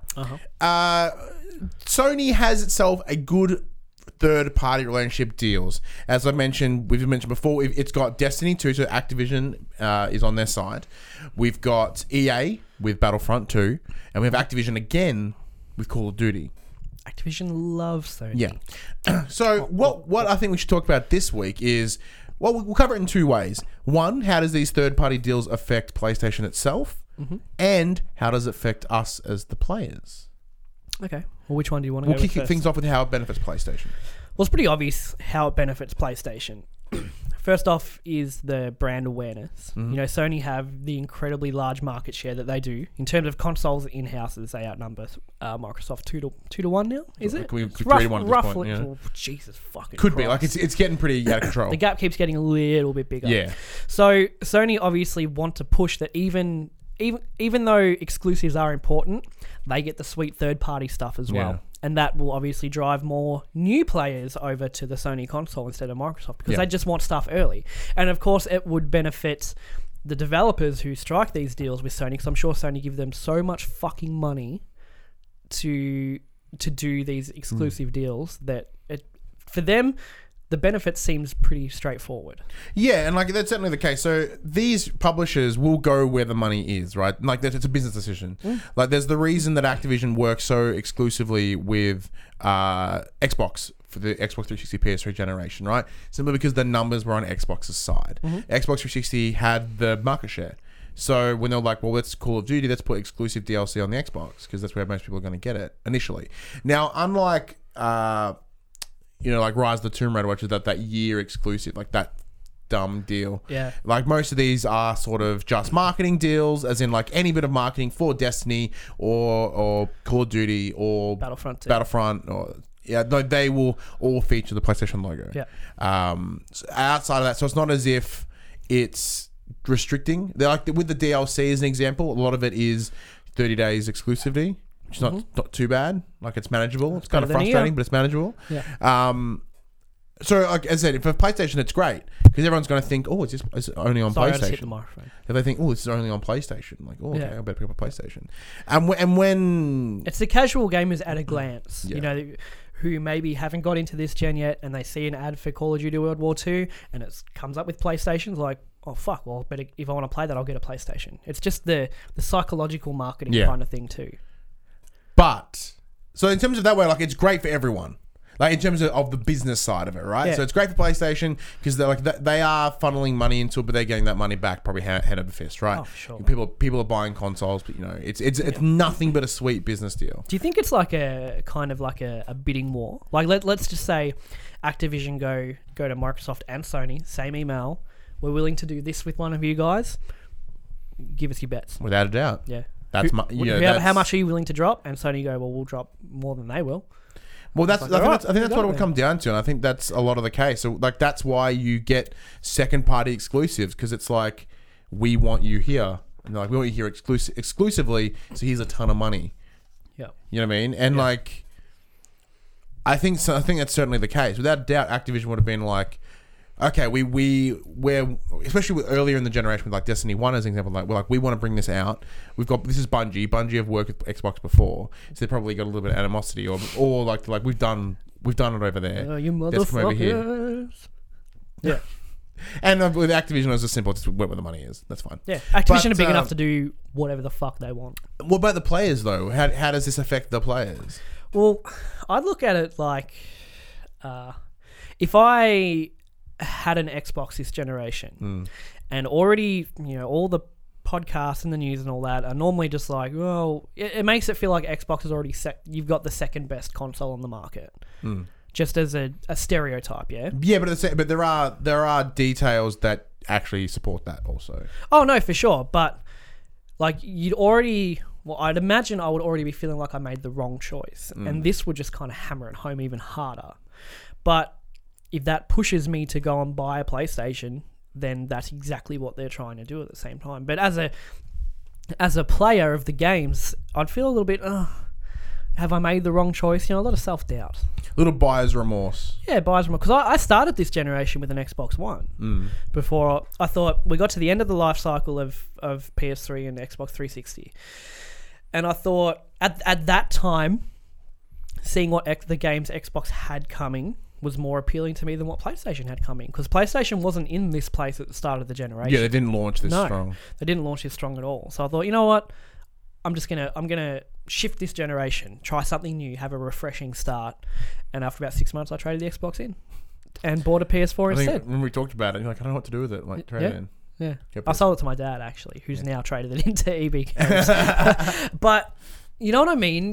Sony has itself a good third-party relationship deals. As I mentioned, we've mentioned before, it's got Destiny 2, so Activision is on their side. We've got EA with Battlefront 2, and we have Activision again with Call of Duty. Activision loves Sony. Yeah. So what I think we should talk about this week is, well, we'll cover it in two ways. One, how does these third-party deals affect PlayStation itself? And how does it affect us as the players? Okay. Well, which one do you want to We'll go with kick first? things off with how it benefits PlayStation. Well, it's pretty obvious how it benefits PlayStation. First off is the brand awareness. Sony have the incredibly large market share that they do. In terms of consoles in-houses, they outnumber Microsoft 2 to 1 now, is it? Could be It's 3 to 1 at this roughly, point, yeah. oh, Jesus fucking Could be. Christ. Like, it's getting pretty out of control. The gap keeps getting a little bit bigger. Yeah. So Sony obviously want to push that even though exclusives are important, they get the sweet third-party stuff as well. Yeah. And that will obviously drive more new players over to the Sony console instead of Microsoft because they just want stuff early. And of course, it would benefit the developers who strike these deals with Sony because I'm sure Sony give them so much fucking money to do these exclusive deals that for them, the benefit seems pretty straightforward. Yeah, and like that's certainly the case. So these publishers will go where the money is, right? Like it's a business decision. Like there's the reason that Activision works so exclusively with Xbox for the Xbox 360 PS3 generation, right? Simply because the numbers were on Xbox's side. Xbox 360 had the market share. So when they're like, well, let's Call of Duty, let's put exclusive DLC on the Xbox because that's where most people are going to get it initially. Now, unlike like Rise of the Tomb Raider, which is that year exclusive, like that dumb deal. Yeah. Like most of these are sort of just marketing deals, as in like any bit of marketing for Destiny or Call of Duty or Battlefront or they will all feature the PlayStation logo. Yeah. So outside of that, so it's not as if it's restricting. They're like with the DLC as an example, a lot of it is 30 days exclusivity. Which is not too bad. Like it's manageable. It's kind of frustrating, but it's manageable. Yeah. So like I said, for PlayStation, it's great because everyone's going to think, oh, it's only on Sorry, PlayStation. I just hit the microphone. If they think, oh, this is only on PlayStation, like, oh, okay, I better pick up a PlayStation. And when it's the casual gamers at a glance, Yeah. Who maybe haven't got into this gen yet, and they see an ad for Call of Duty World War II, and it comes up with PlayStations, like, oh fuck, well, better if I want to play that, I'll get a PlayStation. It's just the psychological marketing kind of thing too. But so in terms of that way, like it's great for everyone. Like in terms of the business side of it, right? Yeah. So it's great for PlayStation because they're like they are funneling money into it, but they're getting that money back probably hand over fist, right? Oh, sure. People are buying consoles, but it's nothing but a sweet business deal. Do you think it's like a kind of like a bidding war? Like let's just say Activision go to Microsoft and Sony, same email. We're willing to do this with one of you guys. Give us your bets. Without a doubt. Yeah. That's how much are you willing to drop? And Sony go, well, we'll drop more than they will. Well, I think that's what it then. will come down to, and I think that's a lot of the case. So, like, that's why you get second-party exclusives because it's like we want you here, and like we want you here exclusively. So here's a ton of money. Yeah, you know what I mean. And like, I think that's certainly the case. Without a doubt, Activision would have been like, okay, we're especially earlier in the generation with like Destiny 1 as an example, like we're like we want to bring this out. This is Bungie. Bungie have worked with Xbox before, so they probably got a little bit of animosity or like we've done it over there. You Let's come over here. motherfuckers. Yeah. And with Activision, it was just simple. Just went where the money is. That's fine. Yeah, Activision are big enough to do whatever the fuck they want. What about the players though? How does this affect the players? Well, I'd look at it like if I had an Xbox this generation and already, all the podcasts and the news and all that are normally just like, well, it makes it feel like Xbox is already you've got the second best console on the market. Just as a stereotype, yeah? Yeah, but there are details that actually support that also. Oh, no, for sure. But, like, I'd imagine I would already be feeling like I made the wrong choice. And this would just kind of hammer it home even harder. But if that pushes me to go and buy a PlayStation, then that's exactly what they're trying to do at the same time. But as a player of the games, I'd feel a little bit, have I made the wrong choice? A lot of self-doubt. Little buyer's remorse. Yeah, buyer's remorse. Because I started this generation with an Xbox One. Before I thought we got to the end of the life cycle of PS3 and Xbox 360. And I thought, at that time, seeing what the games Xbox had coming was more appealing to me than what PlayStation had coming. Because PlayStation wasn't in this place at the start of the generation. Yeah, they didn't launch this strong. They didn't launch this strong at all. So I thought, you know what? I'm gonna shift this generation, try something new, have a refreshing start. And after about 6 months, I traded the Xbox in and bought a PS4 instead. Think when we talked about it, you're like, I don't know what to do with it. Like, trade it in. Yeah. Yep. I sold it to my dad, actually, who's now traded it into EB Games. But you know what I mean?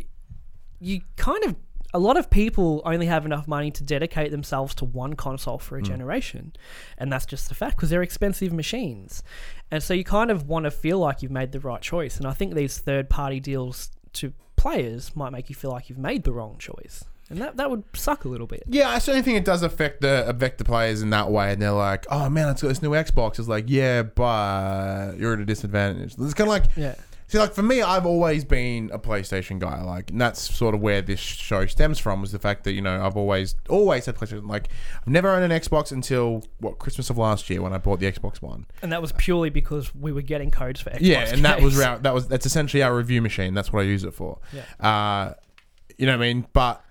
You kind of... A lot of people only have enough money to dedicate themselves to one console for a generation. And that's just the fact, because they're expensive machines. And so you kind of want to feel like you've made the right choice. And I think these third-party deals to players might make you feel like you've made the wrong choice. And that would suck a little bit. Yeah, I certainly think it does affect the players in that way. And they're like, oh man, let's got this new Xbox. It's like, yeah, but you're at a disadvantage. It's kind of like... Yeah. See, like, for me, I've always been a PlayStation guy, like, and that's sort of where this show stems from, was the fact that, I've always had PlayStation. Like, I've never owned an Xbox until, Christmas of last year when I bought the Xbox One. And that was purely because we were getting codes for Xbox Yeah, and games. that's essentially our review machine. That's what I use it for. Yeah. You know what I mean? But,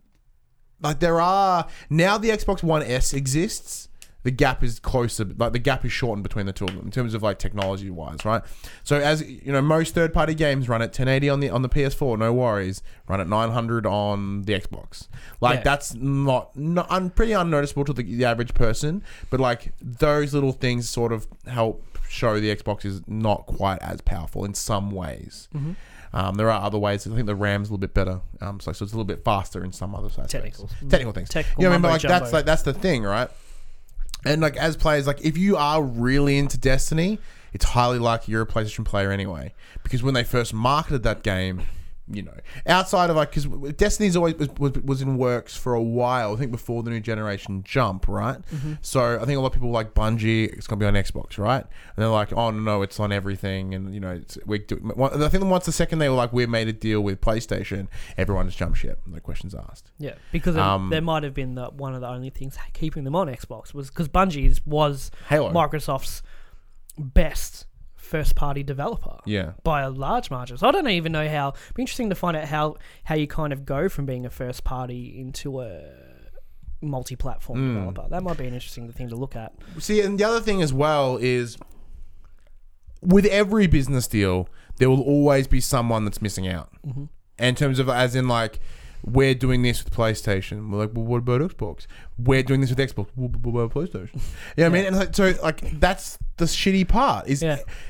like, now the Xbox One S exists. The gap is closer, like the gap is shortened between the two of them in terms of like technology wise, right? So as most third party games run at 1080 on the PS4, no worries. Run at 900 on the Xbox. Like that's not pretty unnoticeable to the average person, but like those little things sort of help show the Xbox is not quite as powerful in some ways. Mm-hmm. There are other ways. I think the RAM's a little bit better, so it's a little bit faster in some other aspects. Technical things. You know what I mean? But that's the thing, right? And like as players, like if you are really into Destiny, it's highly likely you're a PlayStation player anyway. Because when they first marketed that game, outside of like, because Destiny's always was in works for a while. I think before the new generation jump, right? Mm-hmm. So I think a lot of people like Bungie. It's gonna be on Xbox, right? And they're like, oh no, it's on everything. And I think once the second they were like, we made a deal with PlayStation, everyone just jumped ship. No questions asked. Yeah, because there might have been one of the only things keeping them on Xbox was because Bungie was Halo. Microsoft's best first-party developer, by a large margin. So I don't even know how. It'd be interesting to find out how you kind of go from being a first-party into a multi-platform developer. That might be an interesting thing to look at. See, and the other thing as well is, with every business deal, there will always be someone that's missing out. Mm-hmm. In terms of, as in like, we're doing this with PlayStation. We're like, well, what about Xbox? We're doing this with Xbox. What about PlayStation? You know what I mean? And like, so, like, that's the shitty part. Is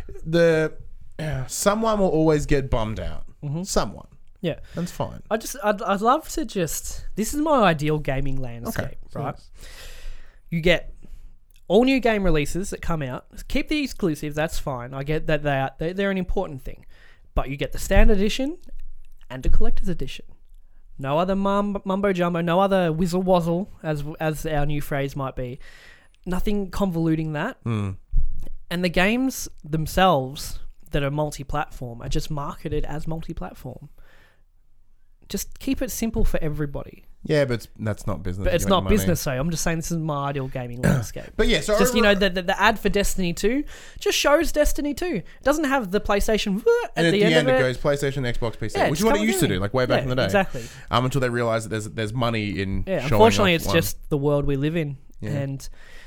someone will always get bummed out. Mm-hmm. Someone. Yeah. That's fine. I'd love to just... This is my ideal gaming landscape, right? You get all new game releases that come out. Keep the exclusives, that's fine. I get that they're an important thing. But you get the standard edition and the collector's edition. No other mumbo jumbo, no other whizzle wazzle, as our new phrase might be. Nothing convoluting that. And the games themselves that are multi-platform are just marketed as multi-platform. Just keep it simple for everybody. Yeah, but that's not business. But it's not business, so I'm just saying this is my ideal gaming landscape. But yeah, so just the ad for Destiny 2 just shows Destiny 2. It doesn't have the PlayStation at the end of it. It goes PlayStation, Xbox, PC, which is what it used to do, like way back in the day. Exactly. Until they realized that there's money in. Yeah, unfortunately, it's just the world we live in, and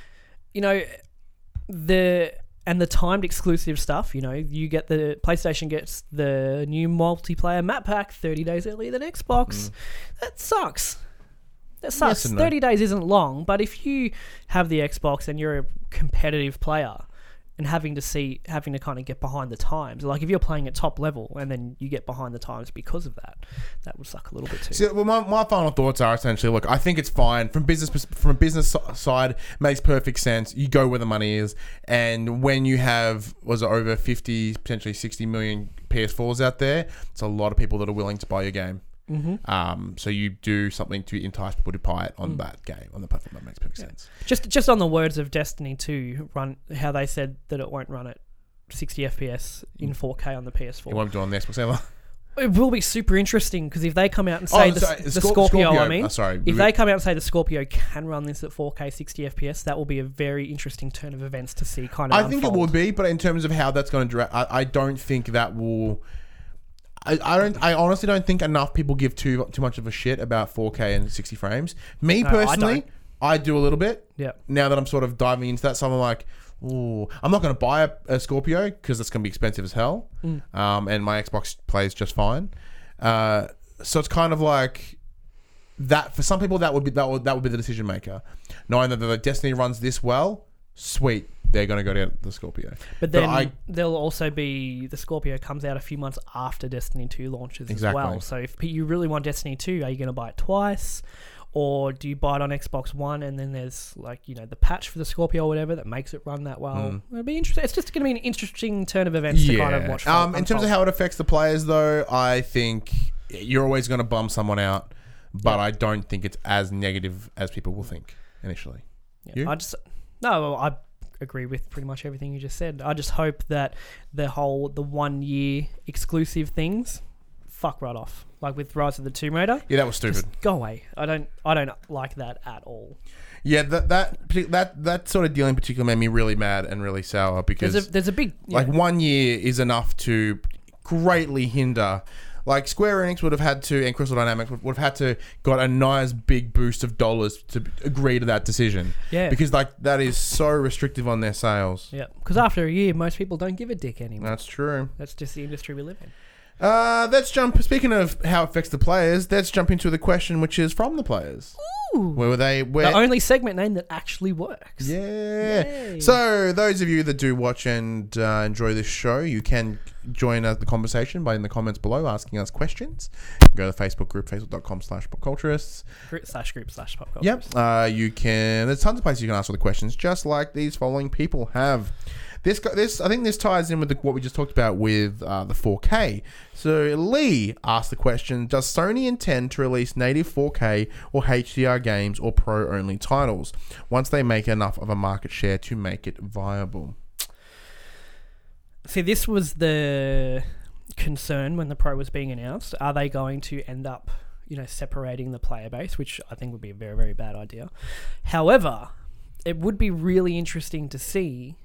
the timed exclusive stuff. You get the PlayStation gets the new multiplayer map pack 30 days earlier than Xbox. That sucks. That sucks. 30 days isn't long, but if you have the Xbox and you're a competitive player and having to kind of get behind the times, like if you're playing at top level and then you get behind the times because of that would suck a little bit too. So, well, my final thoughts are essentially, look, I think it's fine from a business side, makes perfect sense. You go where the money is, and when you have over 50, potentially 60 million PS4s out there, it's a lot of people that are willing to buy your game. So you do something to entice people to buy it on that game, on the platform. That makes perfect sense. Just on the words of Destiny 2, how they said that it won't run at 60 FPS in 4K on the PS4. It won't do on the Xbox ever. It will be super interesting because if they come out and say the Scorpio, if they come out and say the Scorpio can run this at 4K 60 FPS, that will be a very interesting turn of events to see. I think it would be, but in terms of how that's going to direct, I don't think that will. I honestly don't think enough people give too much of a shit about 4K and 60 frames. Me personally, I do a little bit. Yeah. Now that I'm sort of diving into that, so I'm like, ooh, I'm not going to buy a Scorpio because it's going to be expensive as hell. And my Xbox plays just fine. So it's kind of like that for some people that would be the decision maker, knowing that the Destiny runs this well. Sweet, they're going to go to the Scorpio. But then there'll also be the Scorpio comes out a few months after Destiny 2 launches as well. So if you really want Destiny 2, are you going to buy it twice? Or do you buy it on Xbox One and then there's the patch for the Scorpio or whatever that makes it run that well? It'll be interesting. It's just going to be an interesting turn of events to kind of watch. In terms of how it affects the players, though, I think you're always going to bum someone out, but I don't think it's as negative as people will think initially. Yeah, I agree with pretty much everything you just said. I just hope that the 1 year exclusive things fuck right off. Like with Rise of the Tomb Raider. Yeah, that was stupid. Just go away. I don't like that at all. Yeah, that sort of deal in particular made me really mad and really sour because there's a big 1 year is enough to greatly hinder. Like Square Enix would have had to, and Crystal Dynamics would have had to got a nice big boost of dollars to agree to that decision. Yeah. Because that is so restrictive on their sales. Yeah. Because after a year, most people don't give a dick anymore. That's true. That's just the industry we live in. Let's jump. Speaking of how it affects the players, let's jump into the question, which is from the players. Ooh. The only segment name that actually works. Yeah. Yay. So those of you that do watch and enjoy this show, you can join the conversation by in the comments below asking us questions. Go to the Facebook group, facebook.com/popculturists. /group/popculturists. Yep. You can. There's tons of places you can ask all the questions, just like these following people have. This I think this ties in with what we just talked about with the 4K. So Lee asked the question: does Sony intend to release native 4K or HDR games or Pro-only titles once they make enough of a market share to make it viable? See, this was the concern when the Pro was being announced. Are they going to end up, separating the player base, which I think would be a very, very bad idea. However, it would be really interesting to see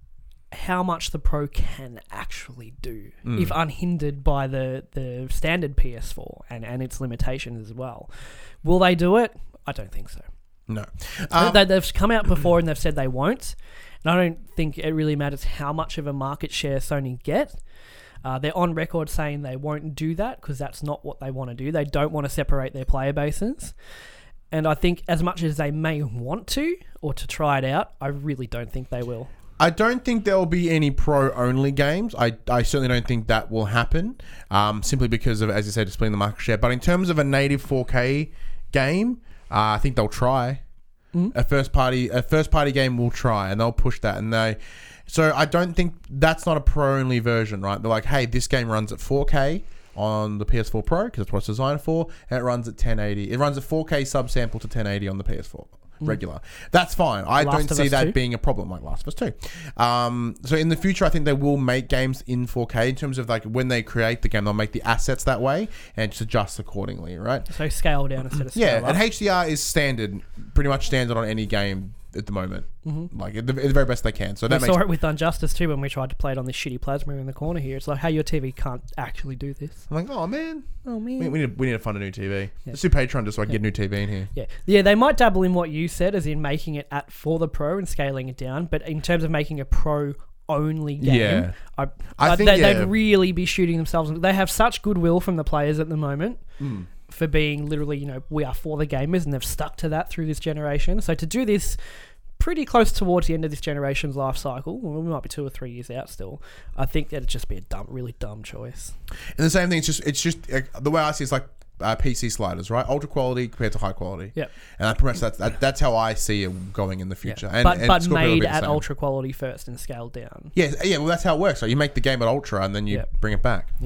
how much the Pro can actually do if unhindered by the standard PS4 and its limitations as well. Will they do it? I don't think so. No. They've come out before and they've said they won't. And I don't think it really matters how much of a market share Sony get. They're on record saying they won't do that because that's not what they want to do. They don't want to separate their player bases. And I think as much as they may want to or to try it out, I really don't think they will. I don't think there will be any Pro-only games. I certainly don't think that will happen, simply because of, as you said, splitting the market share. But in terms of a native 4K game, I think they'll try. A first party game will try, and they'll push that. So I don't think that's not a Pro-only version, right? They're like, hey, this game runs at 4K on the PS4 Pro because that's what it's designed for, and it runs at 1080. It runs at 4K subsample to 1080 on the PS4. Regular. That's fine. I don't see that being a problem like Last of Us 2. So in the future, I think they will make games in 4K in terms of when they create the game, they'll make the assets that way and just adjust accordingly, right? So scale down instead of scale up. And HDR is standard, pretty much standard on any game at the moment. Like at the very best they can. So we saw it with Injustice too when we tried to play it on this shitty plasma in the corner here. It's like, hey, your TV can't actually do this. I'm like, oh man. We need to find a new TV. Let's do Patreon just so I can get a new TV in here. Yeah, they might dabble in what you said, as in making it for the Pro and scaling it down. But in terms of making a Pro only game, I think they'd really be shooting themselves. They have such goodwill from the players at the moment for being literally, we are for the gamers, and they've stuck to that through this generation. So to do this pretty close towards the end of this generation's life cycle, well, we might be 2 or 3 years out still, I think that'd just be a really dumb choice. And the same thing, it's just the way I see it's like PC sliders, right? Ultra quality compared to high quality. Yep. And pretty much that's how I see it going in the future. Yeah. But made at ultra quality first and scaled down. Yeah, well that's how it works. So you make the game at ultra and then you bring it back. Yeah.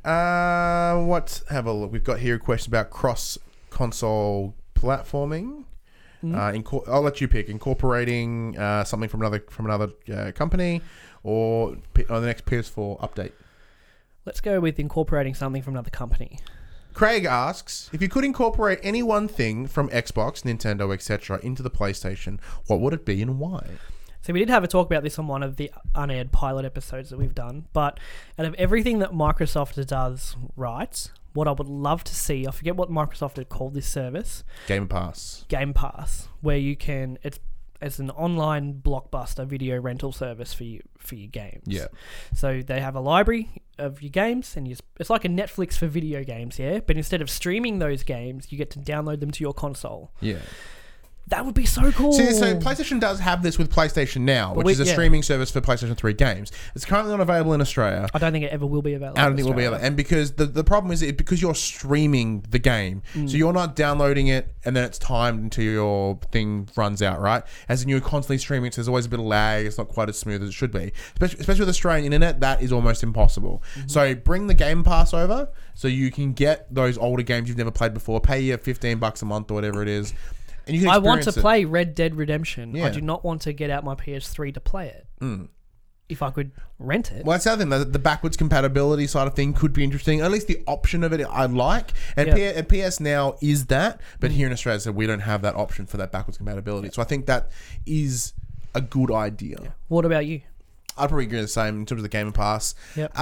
Have a look. We've got here a question about cross-console platforming. I'll let you pick. Incorporating something from another company, or the next PS4 update. Let's go with incorporating something from another company. Craig asks, if you could incorporate any one thing from Xbox, Nintendo, etc. into the PlayStation, what would it be and why? So we did have a talk about this on one of the unaired pilot episodes that we've done, but out of everything that Microsoft does right, what I would love to see, I forget what Microsoft had called this service. Game Pass, where you can, it's an online blockbuster video rental service for your games. Yeah. So they have a library of your games, and it's like a Netflix for video games, yeah? But instead of streaming those games, you get to download them to your console. Yeah. That would be so cool. See, so PlayStation does have this with PlayStation Now, which is a streaming service for PlayStation 3 games. It's currently not available in Australia. I don't think it ever will be available. I don't think it will be available. And because the problem is because you're streaming the game, so you're not downloading it and then it's timed until your thing runs out, right? As in you're constantly streaming, so there's always a bit of lag. It's not quite as smooth as it should be. Especially with Australian internet, that is almost impossible. So bring the Game Pass over so you can get those older games you've never played before. Pay you $15 a month or whatever it is. And you can I want to play Red Dead Redemption. Yeah. I do not want to get out my PS3 to play it. If I could rent it. Well, that's the other thing. The backwards compatibility side of thing could be interesting. At least the option of it, I like. And PS Now is that. But here in Australia, so we don't have that option for that backwards compatibility. So I think that is a good idea. Yeah. What about you? I'd probably agree the same in terms of the Game Pass. Yep.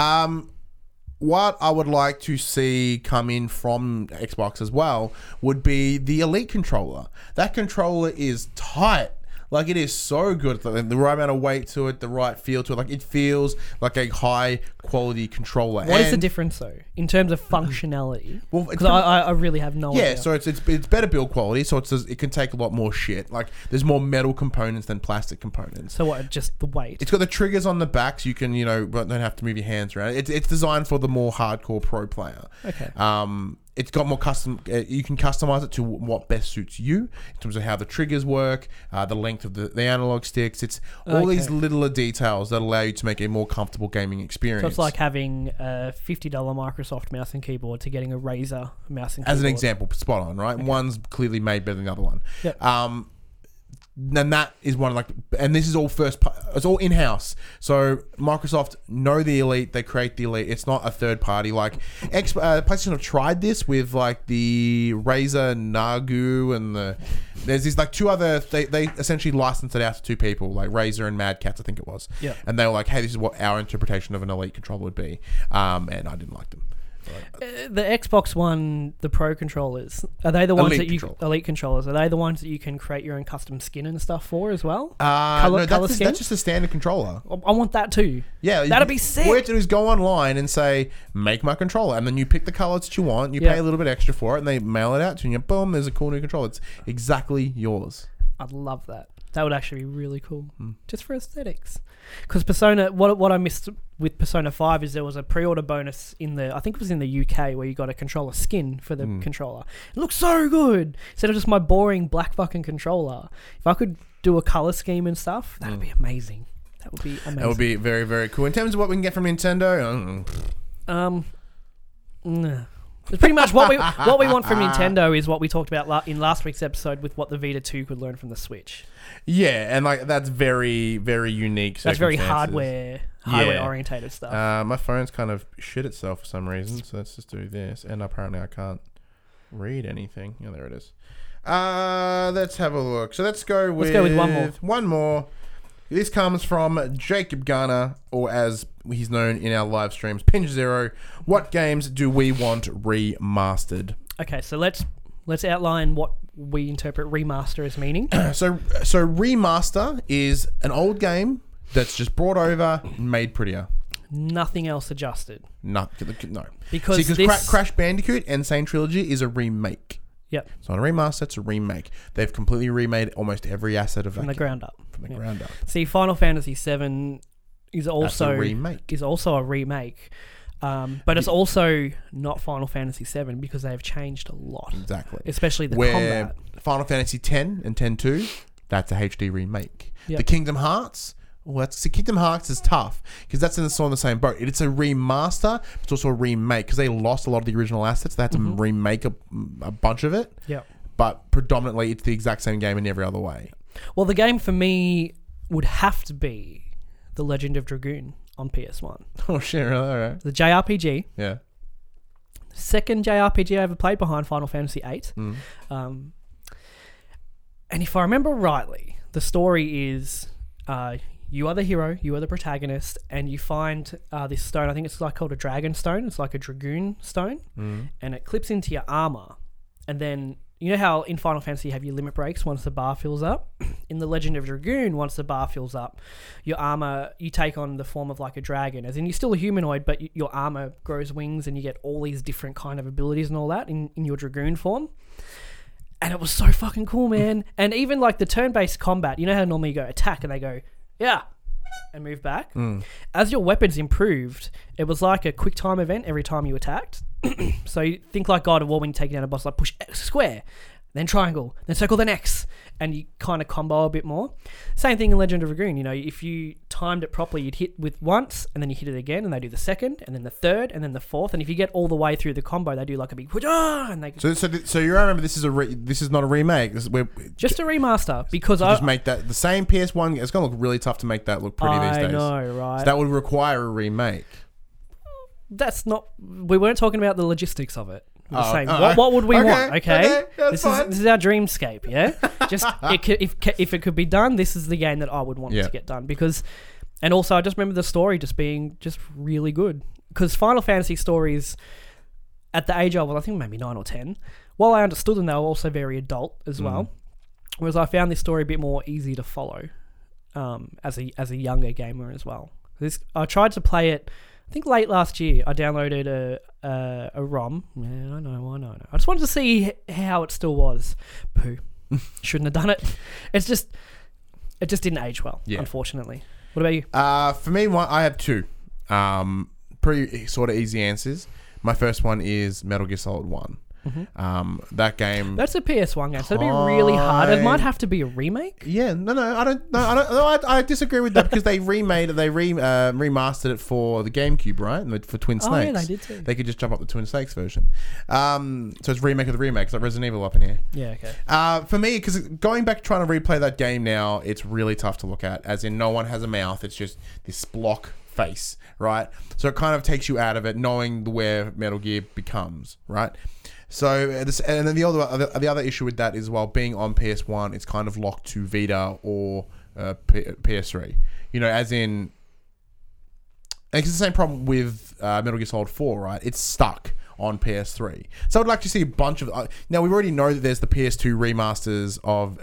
What I would like to see come in from Xbox as well would be the Elite controller. That controller is tight. Like, it is so good. The right amount of weight to it, the right feel to it. Like, it feels like a high-quality controller. What is the difference, though, in terms of functionality? Well, because I really have no idea. Yeah, so it's better build quality, so it can take a lot more shit. Like, there's more metal components than plastic components. So what, just the weight? It's got the triggers on the back, so you can, don't have to move your hands around. It's designed for the more hardcore pro player. Okay. It's got more custom. You can customize it to what best suits you in terms of how the triggers work, the length of the analog sticks. It's all these little details that allow you to make a more comfortable gaming experience. So it's like having a $50 Microsoft mouse and keyboard to getting a Razer mouse and keyboard. As an example, spot on, right? Okay. One's clearly made better than the other one. Yep. And that is one and this is all it's all in-house. So Microsoft know the Elite, they create the Elite. It's not a third party. Like PlayStation have tried this with like the Razer Nagu and there's these like two other, they essentially licensed it out to two people, like Razer and Mad Cats, I think it was. Yeah. And they were like, hey, this is what our interpretation of an Elite controller would be. And I didn't like them. The Xbox One, the Pro controllers, are they the ones Elite controllers? Are they the ones that you can create your own custom skin and stuff for as well? No, that's just a standard controller. I want that too. Yeah, that'd be sick. What you do is go online and say, make my controller, and then you pick the colors that you want. You pay a little bit extra for it, and they mail it out to you. And boom, there's a cool new controller. It's exactly yours. I'd love that. That would actually be really cool, just for aesthetics. Because Persona, what I missed with Persona 5 is there was a pre-order bonus I think it was in the UK, where you got a controller skin for the controller. It looks so good. Instead of just my boring black fucking controller, if I could do a color scheme and stuff, that'd be amazing. That would be amazing. That would be very, very cool. In terms of what we can get from Nintendo, no. It's pretty much what we want from Nintendo is what we talked about in last week's episode with what the Vita 2 could learn from the Switch. Yeah, and like that's very, very unique. That's very hardware orientated stuff. My phone's kind of shit itself for some reason, so let's just do this. And apparently I can't read anything. Yeah, there it is. Let's have a look. So let's go with one more. This comes from Jacob Garner, or as he's known in our live streams, Pinch Zero. What games do we want remastered? Okay, so let's outline what we interpret remaster as meaning. So remaster is an old game that's just brought over and made prettier. Nothing else adjusted. No. Because Crash Bandicoot Insane Trilogy is a remake. Yep. It's not a remaster, it's a remake. They've completely remade almost every asset of that from the ground up. Ground up. See, Final Fantasy VII is also a remake. But it's also not Final Fantasy VII because they have changed a lot. Exactly. Especially the combat. Final Fantasy X and X-2, that's a HD remake. Yep. The Kingdom Hearts, Well, see, Kingdom Hearts is tough because that's in the same boat. It's a remaster, but it's also a remake because they lost a lot of the original assets. They had to remake a bunch of it. Yeah. But predominantly, it's the exact same game in every other way. Well, the game for me would have to be The Legend of Dragoon on PS1. Oh, shit. Really? All right. The JRPG. Yeah. Second JRPG I ever played behind Final Fantasy VIII. And if I remember rightly, the story is you are the hero, you are the protagonist, and you find this stone. I think it's like called a dragon stone. It's like a dragoon stone, and it clips into your armor. And then you know how in Final Fantasy you have your limit breaks once the bar fills up? In The Legend of Dragoon, once the bar fills up, your armor, you take on the form of like a dragon. As in, you're still a humanoid, but your armor grows wings and you get all these different kind of abilities and all that in your dragoon form. And it was so fucking cool, man. And even like the turn-based combat, you know how normally you go attack and they go, yeah, and move back? As your weapons improved, it was like a quick time event every time you attacked. So you think like God of War when you take down a boss, like push X square, then triangle, then circle, then X, and you kind of combo a bit more. Same thing in Legend of Dragoon. You know, if you timed it properly, you'd hit with once, and then you hit it again, and they do the second, and then the third, and then the fourth. And if you get all the way through the combo, they do like a big and they So you remember this is not a remake. We're just a remaster because I just make that the same PS1. It's gonna look really tough to make that look pretty these days. I know, right? So that would require a remake. That's not. We weren't talking about the logistics of it. We were saying, right. what would we Okay, want? Okay, that's fine. This is our dreamscape. Yeah, just if it could be done, this is the game that I would want to get done because, and also I just remember the story just being just really good because Final Fantasy stories at the age of I think maybe 9 or 10, while I understood them, they were also very adult as well. Whereas I found this story a bit more easy to follow as a younger gamer as well. I tried to play it. I think late last year, I downloaded a ROM. Yeah, I know. I just wanted to see how it still was. Pooh. Shouldn't have done it. It just didn't age well, unfortunately. What about you? For me, I have two pretty sort of easy answers. My first one is Metal Gear Solid 1. That game. That's a PS1 game, so it'd be really hard. It might have to be a remake. Yeah, I disagree with that because they remastered it for the GameCube, right? And for Twin Snakes. Oh yeah, they did too. They could just jump up the Twin Snakes version. So it's remake of the remake. It's like Resident Evil up in here. Yeah, okay. For me, because going back trying to replay that game now, it's really tough to look at. As in, no one has a mouth. It's just this block face, right? So it kind of takes you out of it, knowing where Metal Gear becomes, right? So, and then the other issue with that is, while being on PS1, it's kind of locked to Vita or PS3. You know, as in, it's the same problem with Metal Gear Solid 4, right? It's stuck on PS3. So I'd like to see a bunch of... now, we already know that there's the PS2 remasters of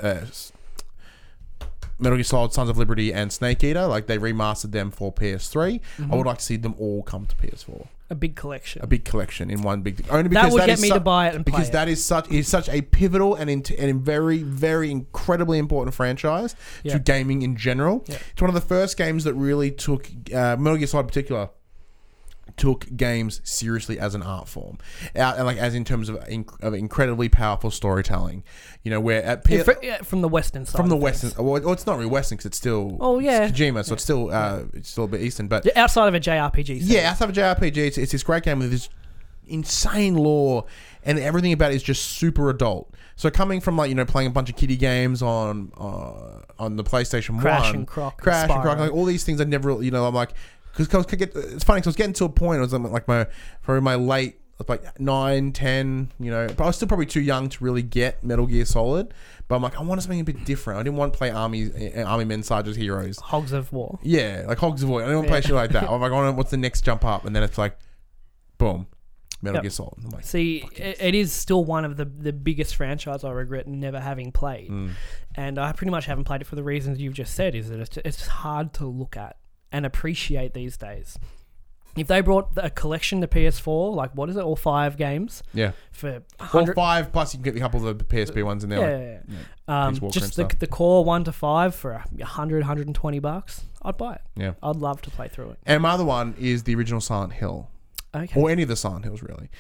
Metal Gear Solid, Sons of Liberty, and Snake Eater. Like, they remastered them for PS3. I would like to see them all come to PS4. A big collection. A big collection in one big thing. Only because that would get me to buy it and play because it. that is such a pivotal and very, very incredibly important franchise to gaming in general. Yeah. It's one of the first games that really took Metal Gear Solid in particular took games seriously as an art form, and like as in terms of incredibly powerful storytelling. You know, where at from the Western side, well, it's not really Western because it's still it's Kojima, so it's still a bit Eastern, but outside of a JRPG. Outside of a JRPG, it's this great game with this insane lore, and everything about it is just super adult. So coming from playing a bunch of kiddie games on the PlayStation Crash 1, and Croc, like all these things I never, I'm like. Because it's funny, because I was getting to a point, it was like my late, like 9, 10, but I was still probably too young to really get Metal Gear Solid. But I'm like, I wanted something a bit different. I didn't want to play Army Men, Sergeants, Heroes. Hogs of War. Yeah, like Hogs of War. I didn't want to play shit like that. I'm like, what's the next jump up? And then it's like, boom, Metal Gear Solid. I'm like, see, it is still one of the biggest franchise I regret never having played. And I pretty much haven't played it for the reasons you've just said, is that it's hard to look at and appreciate these days. If they brought a collection to PS4, like what is it, all 5 games? Yeah. For 5 plus you can get a couple of the PSP ones in there. Just the core 1 to 5 for $100-$120. I'd buy it. Yeah. I'd love to play through it. And my other one is the original Silent Hill. Okay. Or any of the Silent Hills, really.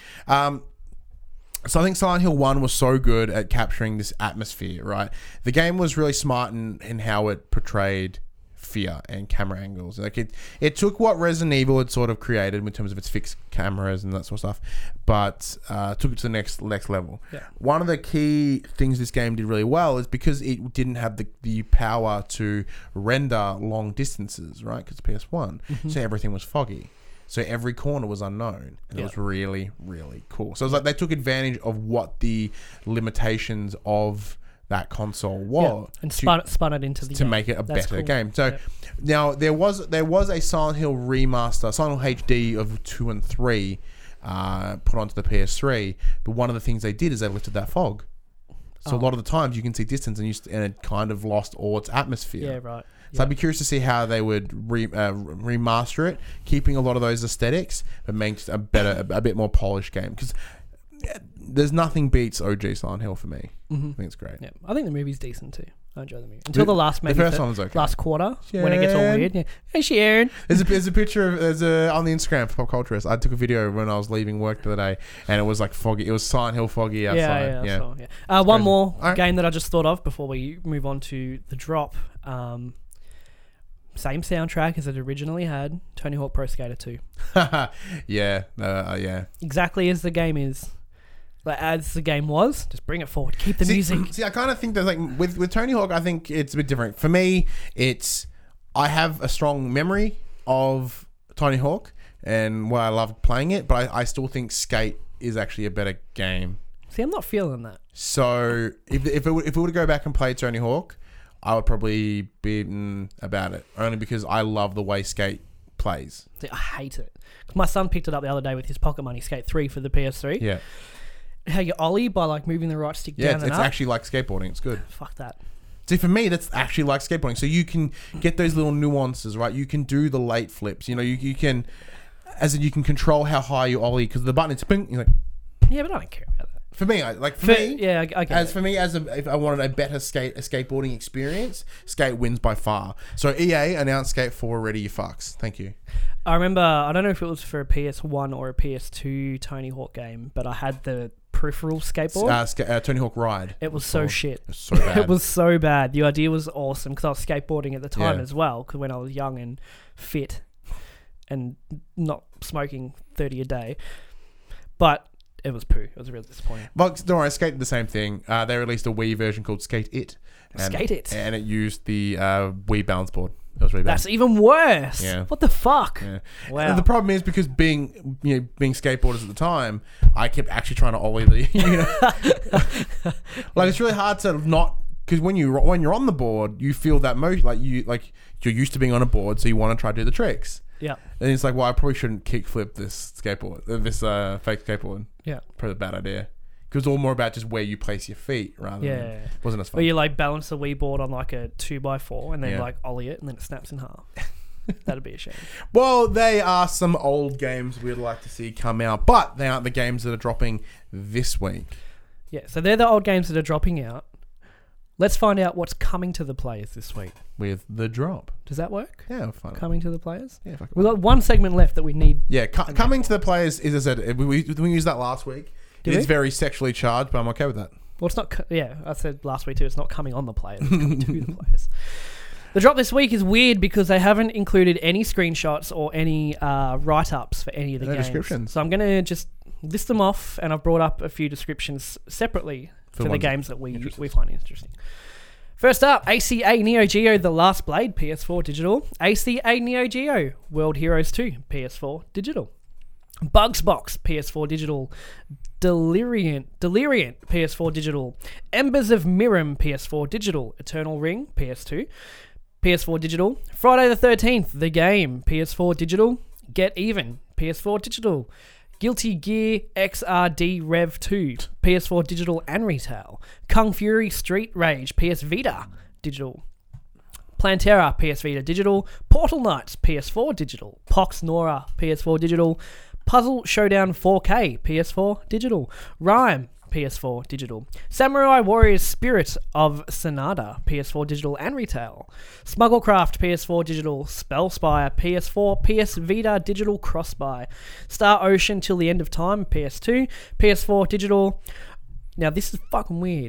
So I think Silent Hill 1 was so good at capturing this atmosphere, right? The game was really smart in how it portrayed fear and camera angles. Like it took what Resident Evil had sort of created in terms of its fixed cameras and that sort of stuff, but took it to the next level. Yeah. One of the key things this game did really well is because it didn't have the power to render long distances, right? Because PS1, so everything was foggy. So every corner was unknown, and it was really, really cool. So it was like they took advantage of what the limitations of that console was, and spun it into the to game. make it a That's better cool. game. So now there was a Silent Hill remaster, Silent Hill HD of 2 and 3, put onto the PS3. But one of the things they did is they lifted that fog. So a lot of the times you can see distance, and it kind of lost all its atmosphere. Yeah, right. So I'd be curious to see how they would remaster it, keeping a lot of those aesthetics, but make a bit more polished game. Because there's nothing beats OG Silent Hill for me. I think it's great. Yeah, I think the movie's decent too. I enjoy the movie until the last maybe the first one was okay. last quarter when it gets all weird. Yeah. Hey Sharon. There's a picture on the Instagram for Pop Culturist. I took a video when I was leaving work the other day, and it was like foggy. It was Silent Hill foggy outside. Yeah. One more game that I just thought of before we move on to the drop. Same soundtrack as it originally had. Tony Hawk Pro Skater 2. Yeah. Exactly as the game is. Like as the game was, just bring it forward. Keep the music. See, I kind of think that like with Tony Hawk, I think it's a bit different. For me, I have a strong memory of Tony Hawk and why I love playing it, but I still think Skate is actually a better game. See, I'm not feeling that. So if it were to go back and play Tony Hawk, I would probably be about it, only because I love the way Skate plays. See, I hate it. 'Cause my son picked it up the other day with his pocket money, Skate 3 for the PS3. Yeah. How you ollie by like moving the right stick down and it's up. actually like skateboarding. It's good. Fuck that. See, for me, that's actually like skateboarding. So you can get those little nuances, right? You can do the late flips. You know, you can, as in you can control how high you ollie because the button is ping. You're like, yeah, but I don't care about that. For me, I get it. For me, if I wanted a better skateboarding experience, Skate wins by far. So EA announced Skate 4 already. You fucks. Thank you. I remember. I don't know if it was for a PS1 or a PS2 Tony Hawk game, but I had the peripheral skateboard. Tony Hawk Ride. It was so shit. It was so bad. It was so bad. The idea was awesome because I was skateboarding at the time Yeah. as well. Because when I was young and fit and not smoking 30 a day, but it was poo. It was really disappointing. But don't worry, Skate did the same thing. They released a Wii version called Skate It. Skate It. And it used the Wii balance board. It was really bad. That's even worse. Yeah. What the fuck? Yeah. Wow. And the problem is because being skateboarders at the time, I kept actually trying to ollie the. Like it's really hard to not, because when you're on the board, you feel that motion, you're used to being on a board, so you want to try to do the tricks. Yeah. And it's like, well, I probably shouldn't kickflip this skateboard, this fake skateboard. Yeah. Probably a bad idea. Because it's all more about just where you place your feet rather than it wasn't as fun. Where you like balance the Wii board on like a 2x4 and then Yeah. like ollie it and then it snaps in half. That'd be a shame. Well, they are some old games we'd like to see come out, but they aren't the games that are dropping this week. Yeah, so they're the old games that are dropping out. Let's find out what's coming to the players this week. With the drop. Does that work? Yeah, fine. Coming to the players? Yeah, fuck it. We've got one segment left that we need. Yeah, coming to the players is, as I said, we used that last week. Did It's we? very sexually charged, but I'm okay with that. Well, it's not... I said last week too, it's not coming on the players. It's coming to the players. The drop this week is weird because they haven't included any screenshots or any write-ups for any of the No games. descriptions. So I'm going to just list them off, and I've brought up a few descriptions separately for the ones games that we interested. find interesting. First up, ACA Neo Geo The Last Blade, PS4 Digital. ACA Neo Geo World Heroes 2, PS4 Digital. Bugs Box, PS4 Digital. Deliriant, PS4 Digital. Embers of Mirim, PS4 Digital. Eternal Ring, PS2. PS4 Digital. Friday the 13th, The Game, PS4 Digital. Get Even, PS4 Digital. Guilty Gear XRD Rev 2, PS4 Digital and Retail. Kung Fury Street Rage, PS Vita Digital. Plantera, PS Vita Digital. Portal Knights, PS4 Digital. Pox Nora, PS4 Digital. Puzzle Showdown 4K, PS4 Digital. Rhyme, PS4 Digital. Samurai Warriors Spirit of Sanada, PS4 Digital and Retail. Smugglecraft, PS4 Digital. Spellspire, PS4, PS Vita Digital cross-buy. Star Ocean Till the End of Time, PS2, PS4 Digital. Now this is fucking weird.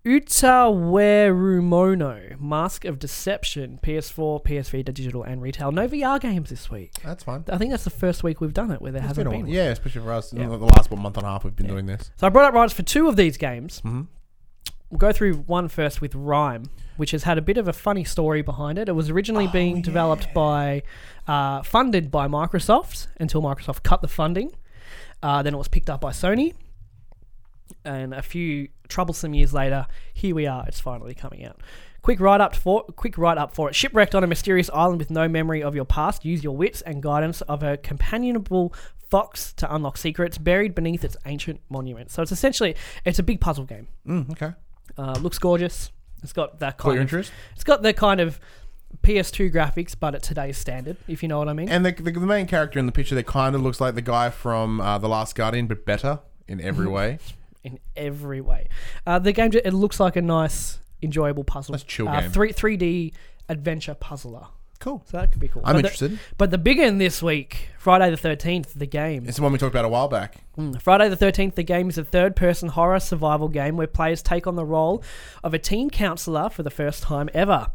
Utawerumono, Mask of Deception, PS4, PS Digital, and retail. No VR games this week. That's fine. I think that's the first week we've done it where there hasn't been. Yeah, especially for us. The last month and a half we've been doing this. So I brought up rights for 2 of these games. Mm-hmm. We'll go through one first with Rime, which has had a bit of a funny story behind it. It was originally being developed by, funded by Microsoft until Microsoft cut the funding. Then it was picked up by Sony. And a few troublesome years later, here we are. It's finally coming out. Quick write up for it. Shipwrecked on a mysterious island with no memory of your past. Use your wits and guidance of a companionable fox to unlock secrets buried beneath its ancient monument. So it's essentially a big puzzle game. Okay. Looks gorgeous. It's got that Caught kind your of interest? It's got the kind of PS2 graphics, but at today's standard, if you know what I mean. And the main character in the picture, that kind of looks like the guy from The Last Guardian, but better in every way. In every way. The game, it looks like a nice, enjoyable puzzle. Nice chill game. 3D adventure puzzler. Cool. So that could be cool. I'm interested. But the big one this week, Friday the 13th, the game. It's the one we talked about a while back. Friday the 13th, the game is a third-person horror survival game where players take on the role of a teen counselor for the first time ever.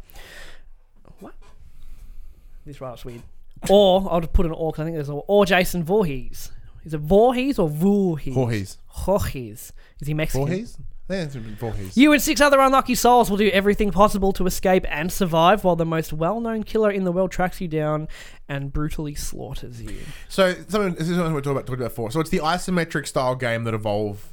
What? This write's weird. Or, I'll just put an or, because I think there's or Jason Voorhees. Is it Voorhees or Voorhees? Voorhees. Voorhees. Is he Mexican? Voorhees? I think it's Voorhees. You and 6 other unlucky souls will do everything possible to escape and survive while the most well-known killer in the world tracks you down and brutally slaughters you. So, this is something we talked about before. So, it's the isometric style game that Evolve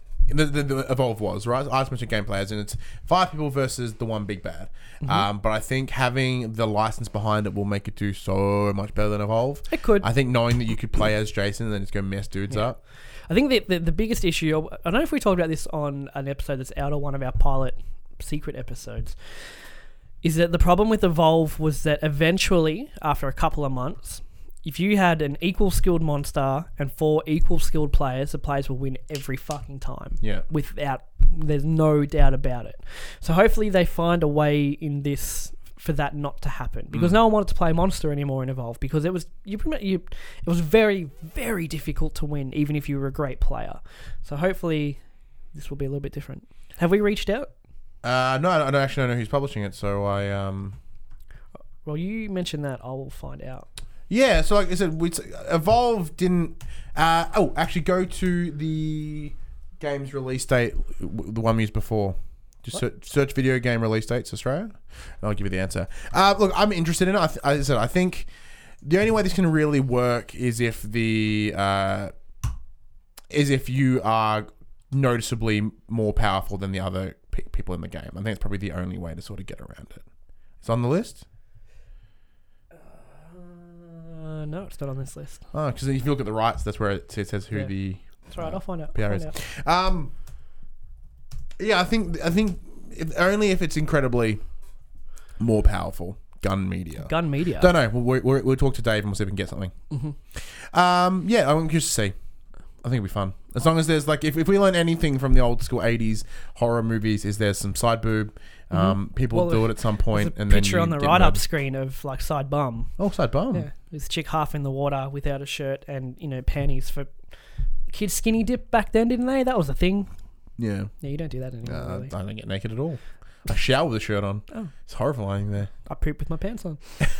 was, right? Isometric gameplay, as in it's 5 people versus the one big bad. But I think having the license behind it will make it do so much better than Evolve. It could. I think knowing that you could play as Jason and then just go mess dudes up. I think the biggest issue, I don't know if we talked about this on an episode that's out of one of our pilot secret episodes, is that the problem with Evolve was that eventually, after a couple of months, if you had an equal skilled monster and 4 equal skilled players, the players will win every fucking time. Yeah. There's no doubt about it. So hopefully they find a way in this for that not to happen, because no one wanted to play Monster anymore in Evolve, because it was it was very, very difficult to win even if you were a great player. So hopefully this will be a little bit different. Have we reached out? No, I don't actually know who's publishing it, so I Well, you mentioned that. I will find out. Yeah, so like I said, Evolve didn't actually go to the game's release date, the one we used before. Just search video game release dates Australia, and I'll give you the answer. Look, I'm interested in it. As I said, I think the only way this can really work is if you are noticeably more powerful than the other people in the game. I think it's probably the only way to sort of get around it. It's on the list. No, it's not on this list. Oh, because if you look at the rights, that's where it says who the. That's right. I'll find out. PR is. Yeah, I think only if it's incredibly more powerful. Gun Media. Don't know. We'll talk to Dave and we'll see if we can get something. Yeah, I'm curious to see. I think it'll be fun. As long as there's like, if we learn anything from the old school 80s horror movies, is there's some side boob. People do it at some point. There's a picture on the write-up screen of like side bum. Oh, side bum. Yeah, there's a chick half in the water without a shirt and panties for kids skinny dip back then, didn't they? That was a thing. Yeah. Yeah, you don't do that anymore. Really. I don't get naked at all. I shower with a shirt on. Oh. It's horrifying there. I poop with my pants on.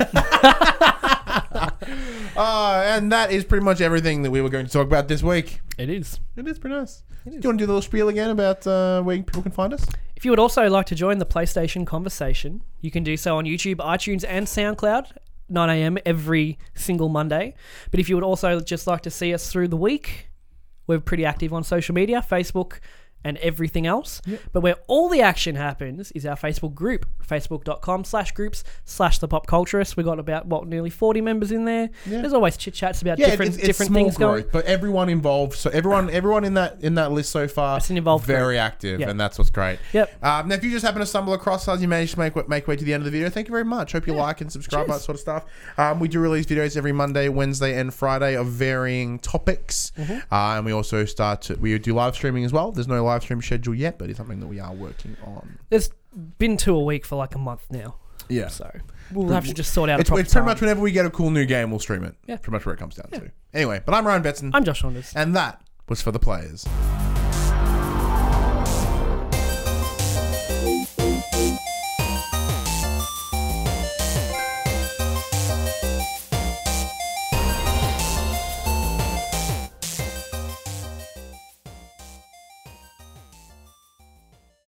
And that is pretty much everything that we were going to talk about this week. It is. It is pretty nice. Do you want to do the little spiel again about where people can find us? If you would also like to join the PlayStation conversation, you can do so on YouTube, iTunes, and SoundCloud, 9 a.m. every single Monday. But if you would also just like to see us through the week, we're pretty active on social media, Facebook, and everything else. Yep. But where all the action happens is our Facebook group, facebook.com/groups/thepopculturist. We've got about, nearly 40 members in there. Yeah. There's always chit-chats about different things going. But everyone involved, so everyone in that list so far is very active, and that's what's great. Yep. Now, if you just happen to stumble across us, you managed to make way to the end of the video, thank you very much. Hope you like and subscribe, that sort of stuff. We do release videos every Monday, Wednesday, and Friday of varying topics. And we also we do live streaming as well. There's no live stream schedule yet, but it's something that we are working on. There's been 2 a week for like a month now. Yeah. So we'll have to just sort out it's pretty much whenever we get a cool new game, we'll stream it. Yeah. Pretty much where it comes down to. Anyway, but I'm Ryan Betson. I'm Josh Saunders. And that was For The Players.